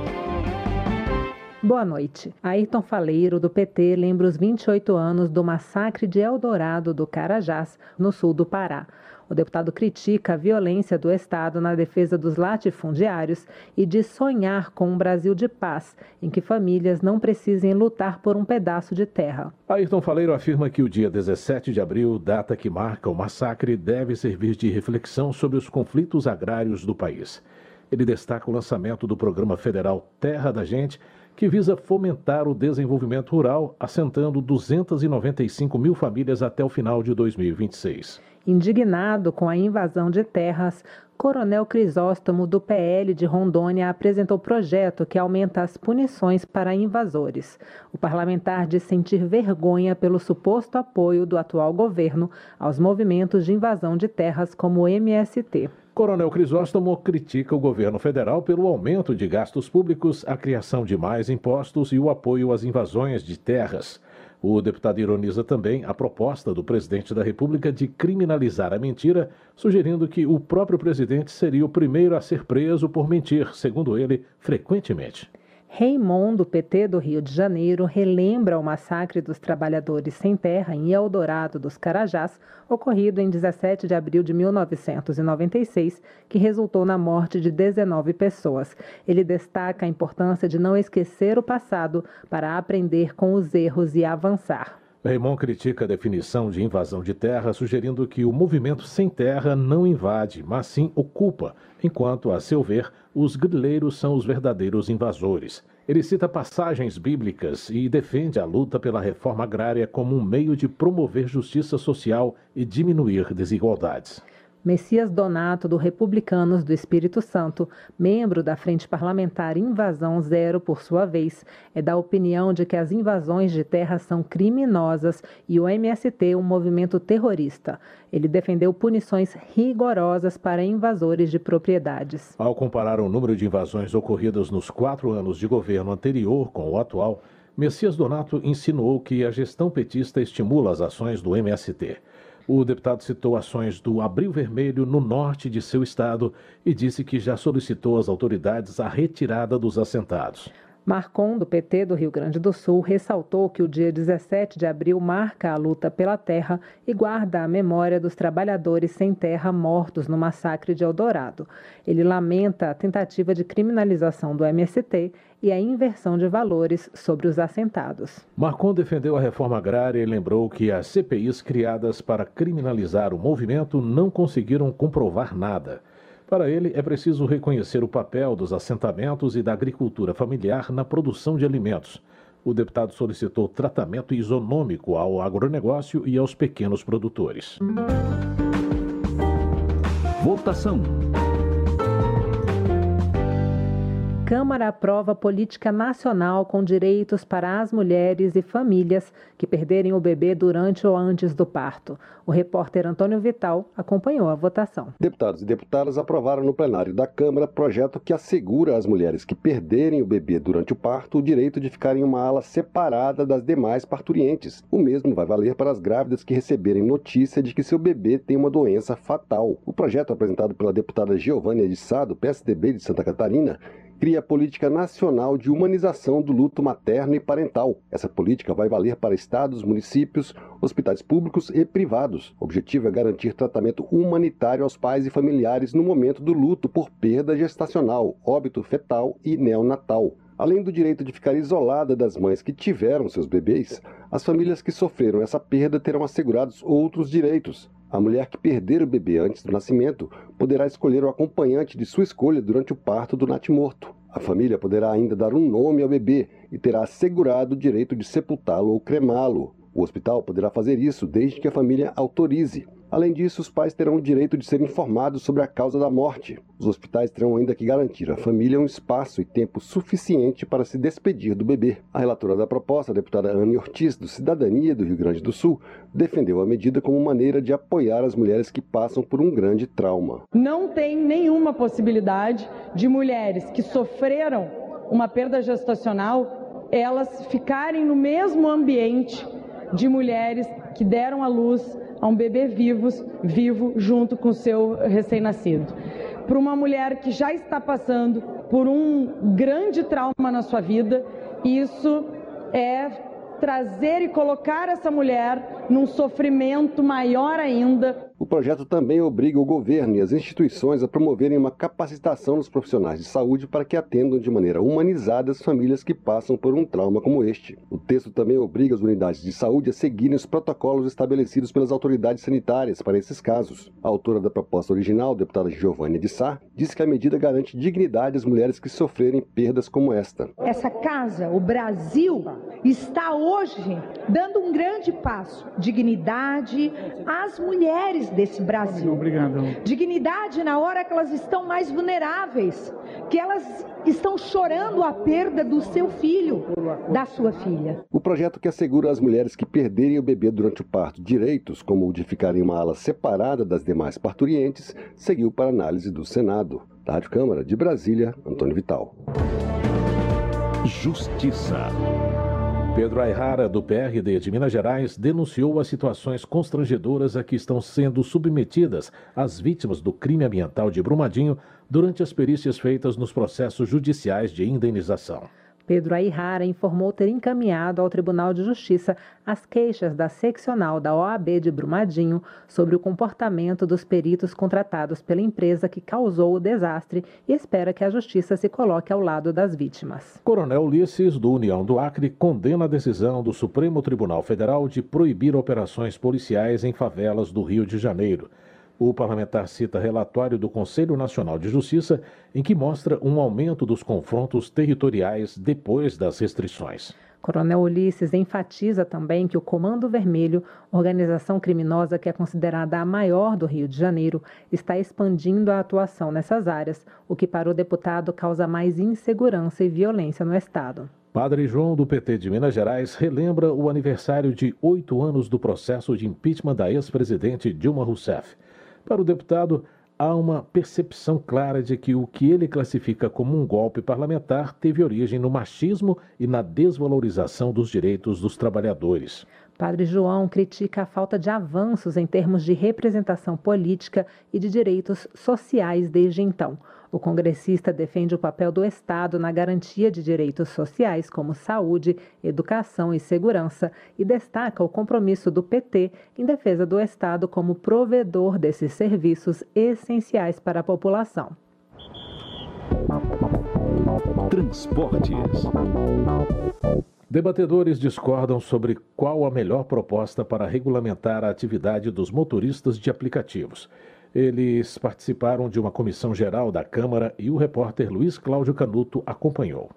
Boa noite. Ayrton Faleiro, do P T, lembra os vinte e oito anos do massacre de Eldorado do Carajás, no sul do Pará. O deputado critica a violência do Estado na defesa dos latifundiários e diz sonhar com um Brasil de paz, em que famílias não precisem lutar por um pedaço de terra. Ayrton Faleiro afirma que o dia dezessete de abril, data que marca o massacre, deve servir de reflexão sobre os conflitos agrários do país. Ele destaca o lançamento do programa federal Terra da Gente, que visa fomentar o desenvolvimento rural, assentando duzentas e noventa e cinco mil famílias até o final de dois mil e vinte e seis. Indignado com a invasão de terras, Coronel Crisóstomo, do P L de Rondônia, apresentou projeto que aumenta as punições para invasores. O parlamentar diz sentir vergonha pelo suposto apoio do atual governo aos movimentos de invasão de terras como o M S T. Coronel Crisóstomo critica o governo federal pelo aumento de gastos públicos, a criação de mais impostos e o apoio às invasões de terras. O deputado ironiza também a proposta do presidente da República de criminalizar a mentira, sugerindo que o próprio presidente seria o primeiro a ser preso por mentir, segundo ele, frequentemente. Raimon, do P T do Rio de Janeiro, relembra o massacre dos trabalhadores sem terra em Eldorado dos Carajás, ocorrido em dezessete de abril de mil novecentos e noventa e seis, que resultou na morte de dezenove pessoas. Ele destaca a importância de não esquecer o passado para aprender com os erros e avançar. Raimon critica a definição de invasão de terra, sugerindo que o movimento sem terra não invade, mas sim ocupa, enquanto, a seu ver, os grileiros são os verdadeiros invasores. Ele cita passagens bíblicas e defende a luta pela reforma agrária como um meio de promover justiça social e diminuir desigualdades. Messias Donato, do Republicanos do Espírito Santo, membro da Frente Parlamentar Invasão Zero, por sua vez, é da opinião de que as invasões de terras são criminosas e o M S T um movimento terrorista. Ele defendeu punições rigorosas para invasores de propriedades. Ao comparar o número de invasões ocorridas nos quatro anos de governo anterior com o atual, Messias Donato insinuou que a gestão petista estimula as ações do M S T. O deputado citou ações do Abril Vermelho no norte de seu estado e disse que já solicitou às autoridades a retirada dos assentados. Marcon, do P T do Rio Grande do Sul, ressaltou que o dia dezessete de abril marca a luta pela terra e guarda a memória dos trabalhadores sem terra mortos no massacre de Eldorado. Ele lamenta a tentativa de criminalização do M S T e a inversão de valores sobre os assentados. Marcon defendeu a reforma agrária e lembrou que as C P Is criadas para criminalizar o movimento não conseguiram comprovar nada. Para ele, é preciso reconhecer o papel dos assentamentos e da agricultura familiar na produção de alimentos. O deputado solicitou tratamento isonômico ao agronegócio e aos pequenos produtores. Votação. Câmara aprova política nacional com direitos para as mulheres e famílias que perderem o bebê durante ou antes do parto. O repórter Antônio Vital acompanhou a votação. Deputados e deputadas aprovaram no plenário da Câmara projeto que assegura às mulheres que perderem o bebê durante o parto o direito de ficar em uma ala separada das demais parturientes. O mesmo vai valer para as grávidas que receberem notícia de que seu bebê tem uma doença fatal. O projeto apresentado pela deputada Giovânia de Sá, do P S D B de Santa Catarina, cria a Política Nacional de Humanização do Luto Materno e Parental. Essa política vai valer para estados, municípios, hospitais públicos e privados. O objetivo é garantir tratamento humanitário aos pais e familiares no momento do luto por perda gestacional, óbito fetal e neonatal. Além do direito de ficar isolada das mães que tiveram seus bebês, as famílias que sofreram essa perda terão assegurados outros direitos. A mulher que perder o bebê antes do nascimento poderá escolher o acompanhante de sua escolha durante o parto do natimorto. A família poderá ainda dar um nome ao bebê e terá assegurado o direito de sepultá-lo ou cremá-lo. O hospital poderá fazer isso desde que a família autorize. Além disso, os pais terão o direito de ser informados sobre a causa da morte. Os hospitais terão ainda que garantir à família um espaço e tempo suficiente para se despedir do bebê. A relatora da proposta, a deputada Anne Ortiz, do Cidadania do Rio Grande do Sul, defendeu a medida como maneira de apoiar as mulheres que passam por um grande trauma. Não tem nenhuma possibilidade de mulheres que sofreram uma perda gestacional, elas ficarem no mesmo ambiente de mulheres que deram à luz a um bebê vivos, vivo junto com o seu recém-nascido. Para uma mulher que já está passando por um grande trauma na sua vida, isso é trazer e colocar essa mulher num sofrimento maior ainda. O projeto também obriga o governo e as instituições a promoverem uma capacitação dos profissionais de saúde para que atendam de maneira humanizada as famílias que passam por um trauma como este. O texto também obriga as unidades de saúde a seguirem os protocolos estabelecidos pelas autoridades sanitárias para esses casos. A autora da proposta original, a deputada Giovânia de Sá, disse que a medida garante dignidade às mulheres que sofrerem perdas como esta. Essa casa, o Brasil, está hoje dando um grande passo. Dignidade às mulheres desse Brasil. Obrigado. Dignidade na hora que elas estão mais vulneráveis, que elas estão chorando a perda do seu filho, da sua filha. O projeto que assegura às mulheres que perderem o bebê durante o parto direitos, como o de ficar em uma ala separada das demais parturientes, seguiu para análise do Senado. Da Rádio Câmara de Brasília, Antônio Vital. Justiça. Pedro Ayrara, do P R D de Minas Gerais, denunciou as situações constrangedoras a que estão sendo submetidas as vítimas do crime ambiental de Brumadinho durante as perícias feitas nos processos judiciais de indenização. Pedro Ayrara informou ter encaminhado ao Tribunal de Justiça as queixas da seccional da O A B de Brumadinho sobre o comportamento dos peritos contratados pela empresa que causou o desastre e espera que a Justiça se coloque ao lado das vítimas. Coronel Ulisses, do União do Acre, condena a decisão do Supremo Tribunal Federal de proibir operações policiais em favelas do Rio de Janeiro. O parlamentar cita relatório do Conselho Nacional de Justiça, em que mostra um aumento dos confrontos territoriais depois das restrições. Coronel Ulisses enfatiza também que o Comando Vermelho, organização criminosa que é considerada a maior do Rio de Janeiro, está expandindo a atuação nessas áreas, o que para o deputado causa mais insegurança e violência no Estado. Padre João, do P T de Minas Gerais, relembra o aniversário de oito anos do processo de impeachment da ex-presidente Dilma Rousseff. Para o deputado, há uma percepção clara de que o que ele classifica como um golpe parlamentar teve origem no machismo e na desvalorização dos direitos dos trabalhadores. Padre João critica a falta de avanços em termos de representação política e de direitos sociais desde então. O congressista defende o papel do Estado na garantia de direitos sociais como saúde, educação e segurança e destaca o compromisso do P T em defesa do Estado como provedor desses serviços essenciais para a população. Transportes. Debatedores discordam sobre qual a melhor proposta para regulamentar a atividade dos motoristas de aplicativos. Eles participaram de uma comissão geral da Câmara e o repórter Luiz Cláudio Canuto acompanhou.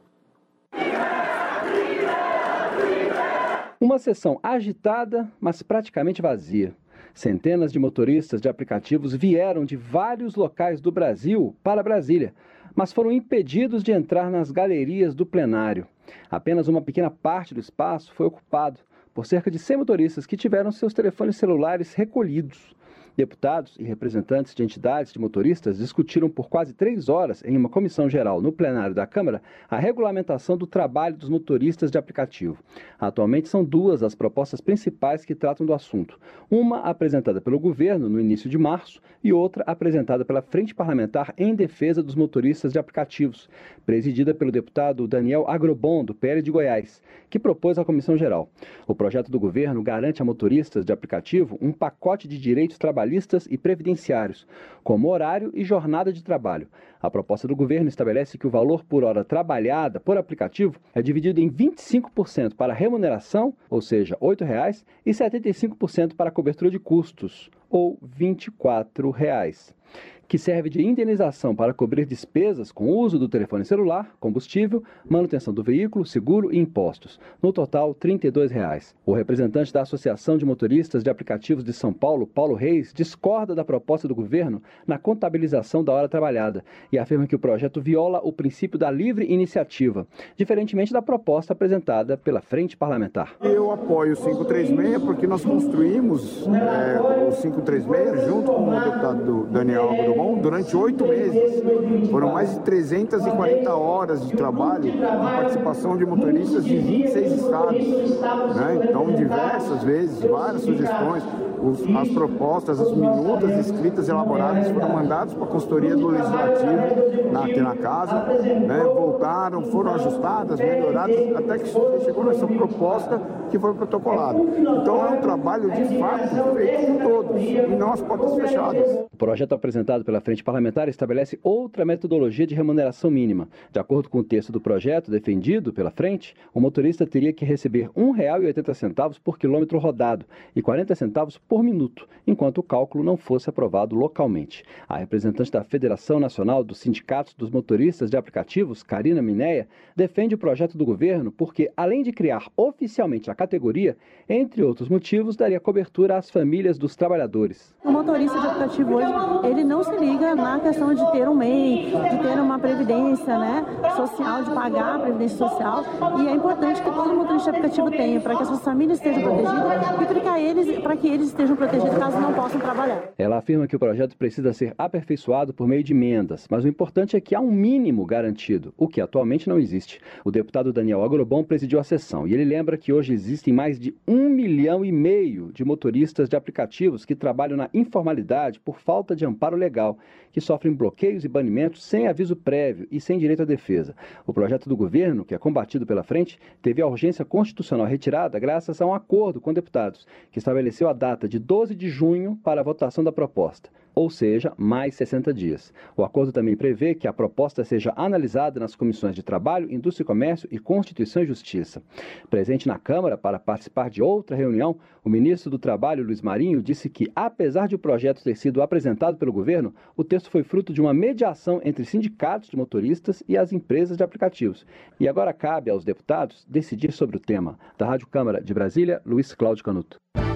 Uma sessão agitada, mas praticamente vazia. Centenas de motoristas de aplicativos vieram de vários locais do Brasil para Brasília, mas foram impedidos de entrar nas galerias do plenário. Apenas uma pequena parte do espaço foi ocupado por cerca de cem motoristas que tiveram seus telefones celulares recolhidos. Deputados e representantes de entidades de motoristas discutiram por quase três horas em uma comissão geral no plenário da Câmara a regulamentação do trabalho dos motoristas de aplicativo. Atualmente são duas as propostas principais que tratam do assunto. Uma apresentada pelo governo no início de março e outra apresentada pela Frente Parlamentar em Defesa dos Motoristas de Aplicativos, presidida pelo deputado Daniel Agrobon, do P L de Goiás, que propôs à comissão geral. O projeto do governo garante a motoristas de aplicativo um pacote de direitos trabalhistas e previdenciários, como horário e jornada de trabalho. A proposta do governo estabelece que o valor por hora trabalhada por aplicativo é dividido em vinte e cinco por cento para remuneração, ou seja, oito reais, e setenta e cinco por cento para cobertura de custos, ou vinte e quatro reais. Que serve de indenização para cobrir despesas com o uso do telefone celular, combustível, manutenção do veículo, seguro e impostos. No total, trinta e dois reais. O representante da Associação de Motoristas de Aplicativos de São Paulo, Paulo Reis, discorda da proposta do governo na contabilização da hora trabalhada e afirma que o projeto viola o princípio da livre iniciativa, diferentemente da proposta apresentada pela Frente Parlamentar. Eu apoio o quinhentos e trinta e seis porque nós construímos é, o quinhentos e trinta e seis junto com o deputado Daniel Agrobon durante oito meses. Foram mais de trezentas e quarenta horas de trabalho com participação de motoristas de vinte e seis estados. Né? Então, diversas vezes, várias sugestões, os, as propostas, as minutas escritas elaboradas foram mandadas para a consultoria do Legislativo na, aqui na casa, né? Voltaram, foram ajustadas, melhoradas, até que chegou nessa proposta que foi protocolada. Então, é um trabalho de fato feito com todos e não as portas fechadas. O projeto apresentado pela Frente Parlamentar estabelece outra metodologia de remuneração mínima. De acordo com o texto do projeto defendido pela Frente, o motorista teria que receber um real e oitenta centavos por quilômetro rodado e quarenta centavos por minuto, enquanto o cálculo não fosse aprovado localmente. A representante da Federação Nacional dos Sindicatos dos Motoristas de Aplicativos, Karina Mineia, defende o projeto do governo porque, além de criar oficialmente a categoria, entre outros motivos, daria cobertura às famílias dos trabalhadores. O motorista de aplicativo hoje, ele não se liga na questão de ter um M E I, de ter uma previdência, né, social, de pagar a previdência social, e é importante que todo motorista de aplicativo tenha, para que as suas famílias estejam protegidas e para que eles, para que eles estejam protegidos caso não possam trabalhar. Ela afirma que o projeto precisa ser aperfeiçoado por meio de emendas, mas o importante é que há um mínimo garantido, o que atualmente não existe. O deputado Daniel Agrobon presidiu a sessão e ele lembra que hoje existem mais de um milhão e meio de motoristas de aplicativos que trabalham na informalidade por falta de amparo legal, que sofrem bloqueios e banimentos sem aviso prévio e sem direito à defesa. O projeto do governo, que é combatido pela Frente, teve a urgência constitucional retirada graças a um acordo com deputados, que estabeleceu a data de doze de junho para a votação da proposta, ou seja, mais sessenta dias. O acordo também prevê que a proposta seja analisada nas comissões de Trabalho, Indústria e Comércio e Constituição e Justiça. Presente na Câmara para participar de outra reunião, o ministro do Trabalho, Luiz Marinho, disse que, apesar de o projeto ter sido apresentado pelo governo, o texto foi fruto de uma mediação entre sindicatos de motoristas e as empresas de aplicativos. E agora cabe aos deputados decidir sobre o tema. Da Rádio Câmara de Brasília, Luiz Cláudio Canuto.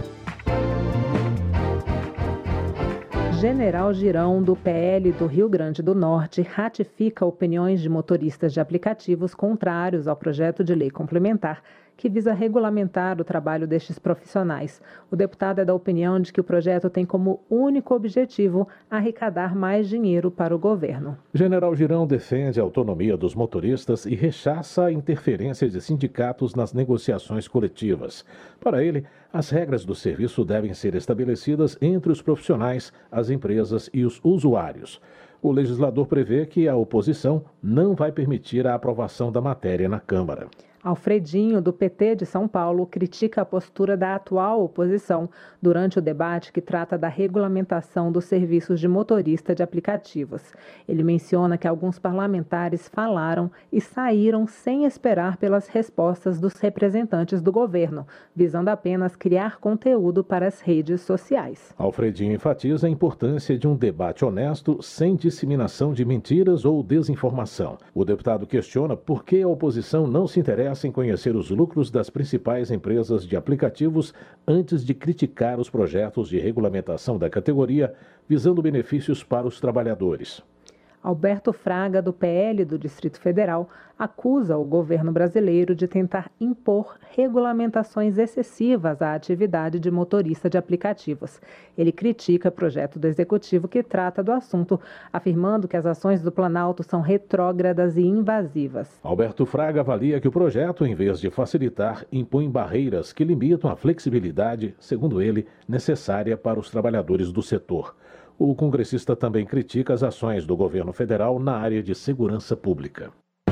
General Girão, do P L do Rio Grande do Norte, ratifica opiniões de motoristas de aplicativos contrários ao projeto de lei complementar que visa regulamentar o trabalho destes profissionais. O deputado é da opinião de que o projeto tem como único objetivo arrecadar mais dinheiro para o governo. General Girão defende a autonomia dos motoristas e rechaça a interferência de sindicatos nas negociações coletivas. Para ele, as regras do serviço devem ser estabelecidas entre os profissionais, as empresas e os usuários. O legislador prevê que a oposição não vai permitir a aprovação da matéria na Câmara. Alfredinho, do P T de São Paulo, critica a postura da atual oposição durante o debate que trata da regulamentação dos serviços de motorista de aplicativos. Ele menciona que alguns parlamentares falaram e saíram sem esperar pelas respostas dos representantes do governo, visando apenas criar conteúdo para as redes sociais. Alfredinho enfatiza a importância de um debate honesto, sem disseminação de mentiras ou desinformação. O deputado questiona por que a oposição não se interessa em conhecer os lucros das principais empresas de aplicativos antes de criticar os projetos de regulamentação da categoria, visando benefícios para os trabalhadores. Alberto Fraga, do P L do Distrito Federal, acusa o governo brasileiro de tentar impor regulamentações excessivas à atividade de motorista de aplicativos. Ele critica o projeto do Executivo que trata do assunto, afirmando que as ações do Planalto são retrógradas e invasivas. Alberto Fraga avalia que o projeto, em vez de facilitar, impõe barreiras que limitam a flexibilidade, segundo ele, necessária para os trabalhadores do setor. O congressista também critica as ações do governo federal na área de segurança pública.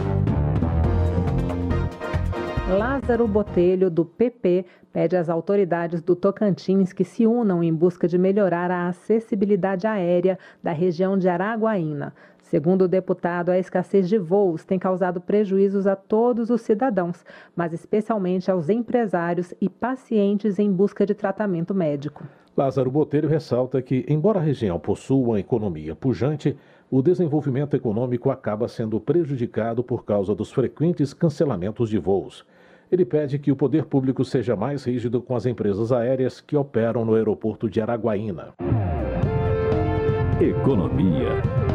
Lázaro Botelho, do P P, pede às autoridades do Tocantins que se unam em busca de melhorar a acessibilidade aérea da região de Araguaína. Segundo o deputado, a escassez de voos tem causado prejuízos a todos os cidadãos, mas especialmente aos empresários e pacientes em busca de tratamento médico. Lázaro Botelho ressalta que, embora a região possua uma economia pujante, o desenvolvimento econômico acaba sendo prejudicado por causa dos frequentes cancelamentos de voos. Ele pede que o poder público seja mais rígido com as empresas aéreas que operam no aeroporto de Araguaína. Economia.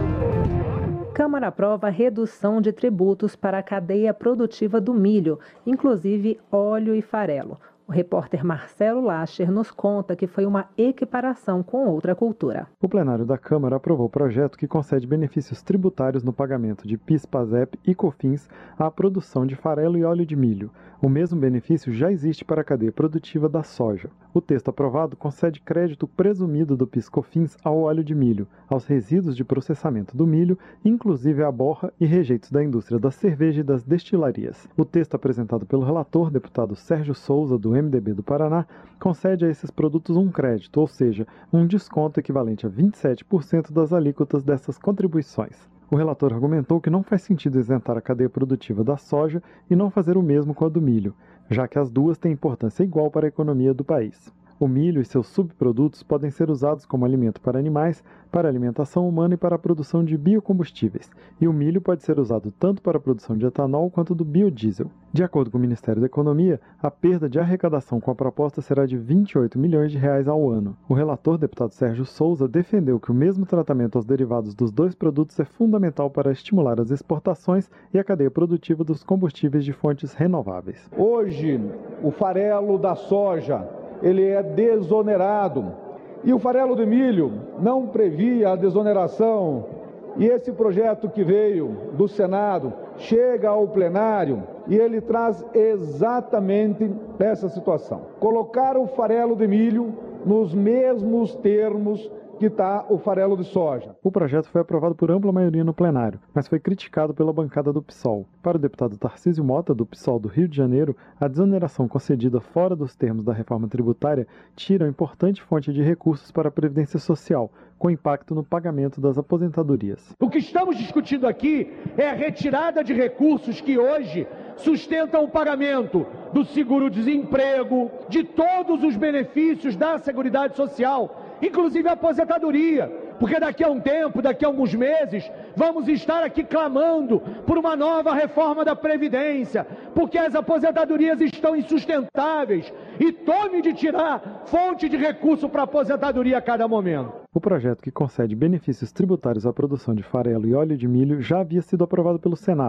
Câmara aprova redução de tributos para a cadeia produtiva do milho, inclusive óleo e farelo. O repórter Marcelo Lacher nos conta que foi uma equiparação com outra cultura. O plenário da Câmara aprovou o projeto que concede benefícios tributários no pagamento de PIS, PASEP e COFINS à produção de farelo e óleo de milho. O mesmo benefício já existe para a cadeia produtiva da soja. O texto aprovado concede crédito presumido do PIS/COFINS ao óleo de milho, aos resíduos de processamento do milho, inclusive à borra e rejeitos da indústria da cerveja e das destilarias. O texto apresentado pelo relator, deputado Sérgio Souza, do M D B do Paraná, concede a esses produtos um crédito, ou seja, um desconto equivalente a vinte e sete por cento das alíquotas dessas contribuições. O relator argumentou que não faz sentido isentar a cadeia produtiva da soja e não fazer o mesmo com a do milho, já que as duas têm importância igual para a economia do país. O milho e seus subprodutos podem ser usados como alimento para animais, para alimentação humana e para a produção de biocombustíveis, e o milho pode ser usado tanto para a produção de etanol quanto do biodiesel. De acordo com o Ministério da Economia, a perda de arrecadação com a proposta será de vinte e oito milhões de reais ao ano. O relator, deputado Sérgio Souza, defendeu que o mesmo tratamento aos derivados dos dois produtos é fundamental para estimular as exportações e a cadeia produtiva dos combustíveis de fontes renováveis. Hoje, o farelo da soja ele é desonerado. E o farelo de milho não previa a desoneração. E esse projeto que veio do Senado chega ao plenário e ele traz exatamente essa situação. Colocar o farelo de milho nos mesmos termos que está o farelo de soja. O projeto foi aprovado por ampla maioria no plenário, mas foi criticado pela bancada do PSOL. Para o deputado Tarcísio Mota, do PSOL do Rio de Janeiro, a desoneração concedida fora dos termos da reforma tributária tira uma importante fonte de recursos para a Previdência Social, com impacto no pagamento das aposentadorias. O que estamos discutindo aqui é a retirada de recursos que hoje sustentam o pagamento do seguro-desemprego, de todos os benefícios da Seguridade Social, inclusive a aposentadoria, porque daqui a um tempo, daqui a alguns meses, vamos estar aqui clamando por uma nova reforma da Previdência, porque as aposentadorias estão insustentáveis e tome de tirar fonte de recurso para a aposentadoria a cada momento. O projeto que concede benefícios tributários à produção de farelo e óleo de milho já havia sido aprovado pelo Senado.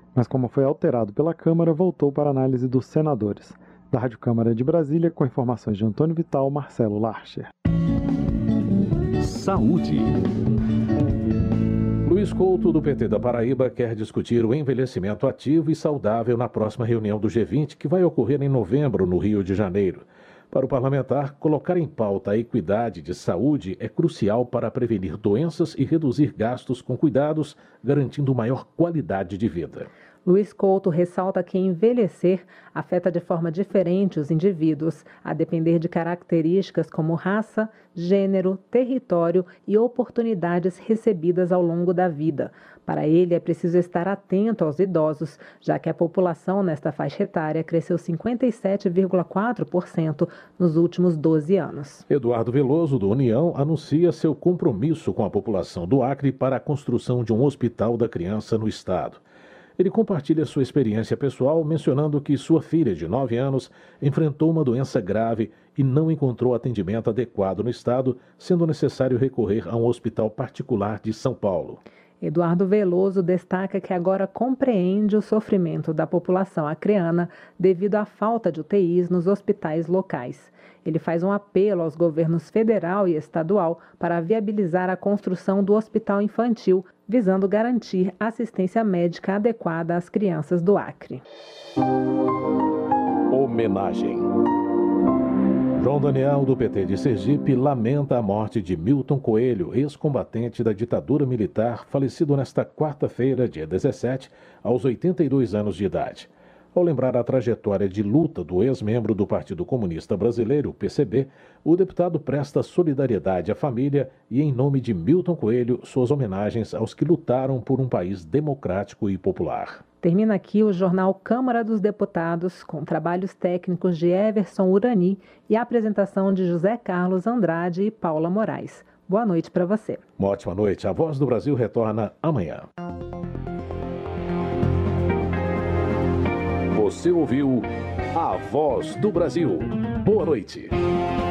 mas como foi alterado pela Câmara, voltou para análise dos senadores. Da Rádio Câmara de Brasília, com informações de Antônio Vital, Marcelo Larcher. Saúde. Luiz Couto, do P T da Paraíba, quer discutir o envelhecimento ativo e saudável na próxima reunião do G vinte, que vai ocorrer em novembro, no Rio de Janeiro. Para o parlamentar, colocar em pauta a equidade de saúde é crucial para prevenir doenças e reduzir gastos com cuidados, garantindo maior qualidade de vida. Luiz Couto ressalta que envelhecer afeta de forma diferente os indivíduos, a depender de características como raça, gênero, território e oportunidades recebidas ao longo da vida. Para ele, é preciso estar atento aos idosos, já que a população nesta faixa etária cresceu cinquenta e sete vírgula quatro por cento nos últimos doze anos. Eduardo Veloso, do União, anuncia seu compromisso com a população do Acre para a construção de um hospital da criança no estado. Ele compartilha sua experiência pessoal, mencionando que sua filha, de nove anos, enfrentou uma doença grave e não encontrou atendimento adequado no estado, sendo necessário recorrer a um hospital particular de São Paulo. Eduardo Veloso destaca que agora compreende o sofrimento da população acreana devido à falta de U T Is nos hospitais locais. Ele faz um apelo aos governos federal e estadual para viabilizar a construção do hospital infantil, visando garantir assistência médica adequada às crianças do Acre. Homenagem. João Daniel, do P T de Sergipe, lamenta a morte de Milton Coelho, ex-combatente da ditadura militar, falecido nesta quarta-feira, dia dezessete, aos oitenta e dois anos de idade. Ao lembrar a trajetória de luta do ex-membro do Partido Comunista Brasileiro, P C B, o deputado presta solidariedade à família e, em nome de Milton Coelho, suas homenagens aos que lutaram por um país democrático e popular. Termina aqui o jornal Câmara dos Deputados, com trabalhos técnicos de Everson Urani e a apresentação de José Carlos Andrade e Paula Moraes. Boa noite para você. Uma ótima noite. A Voz do Brasil retorna amanhã. Você ouviu A Voz do Brasil. Boa noite.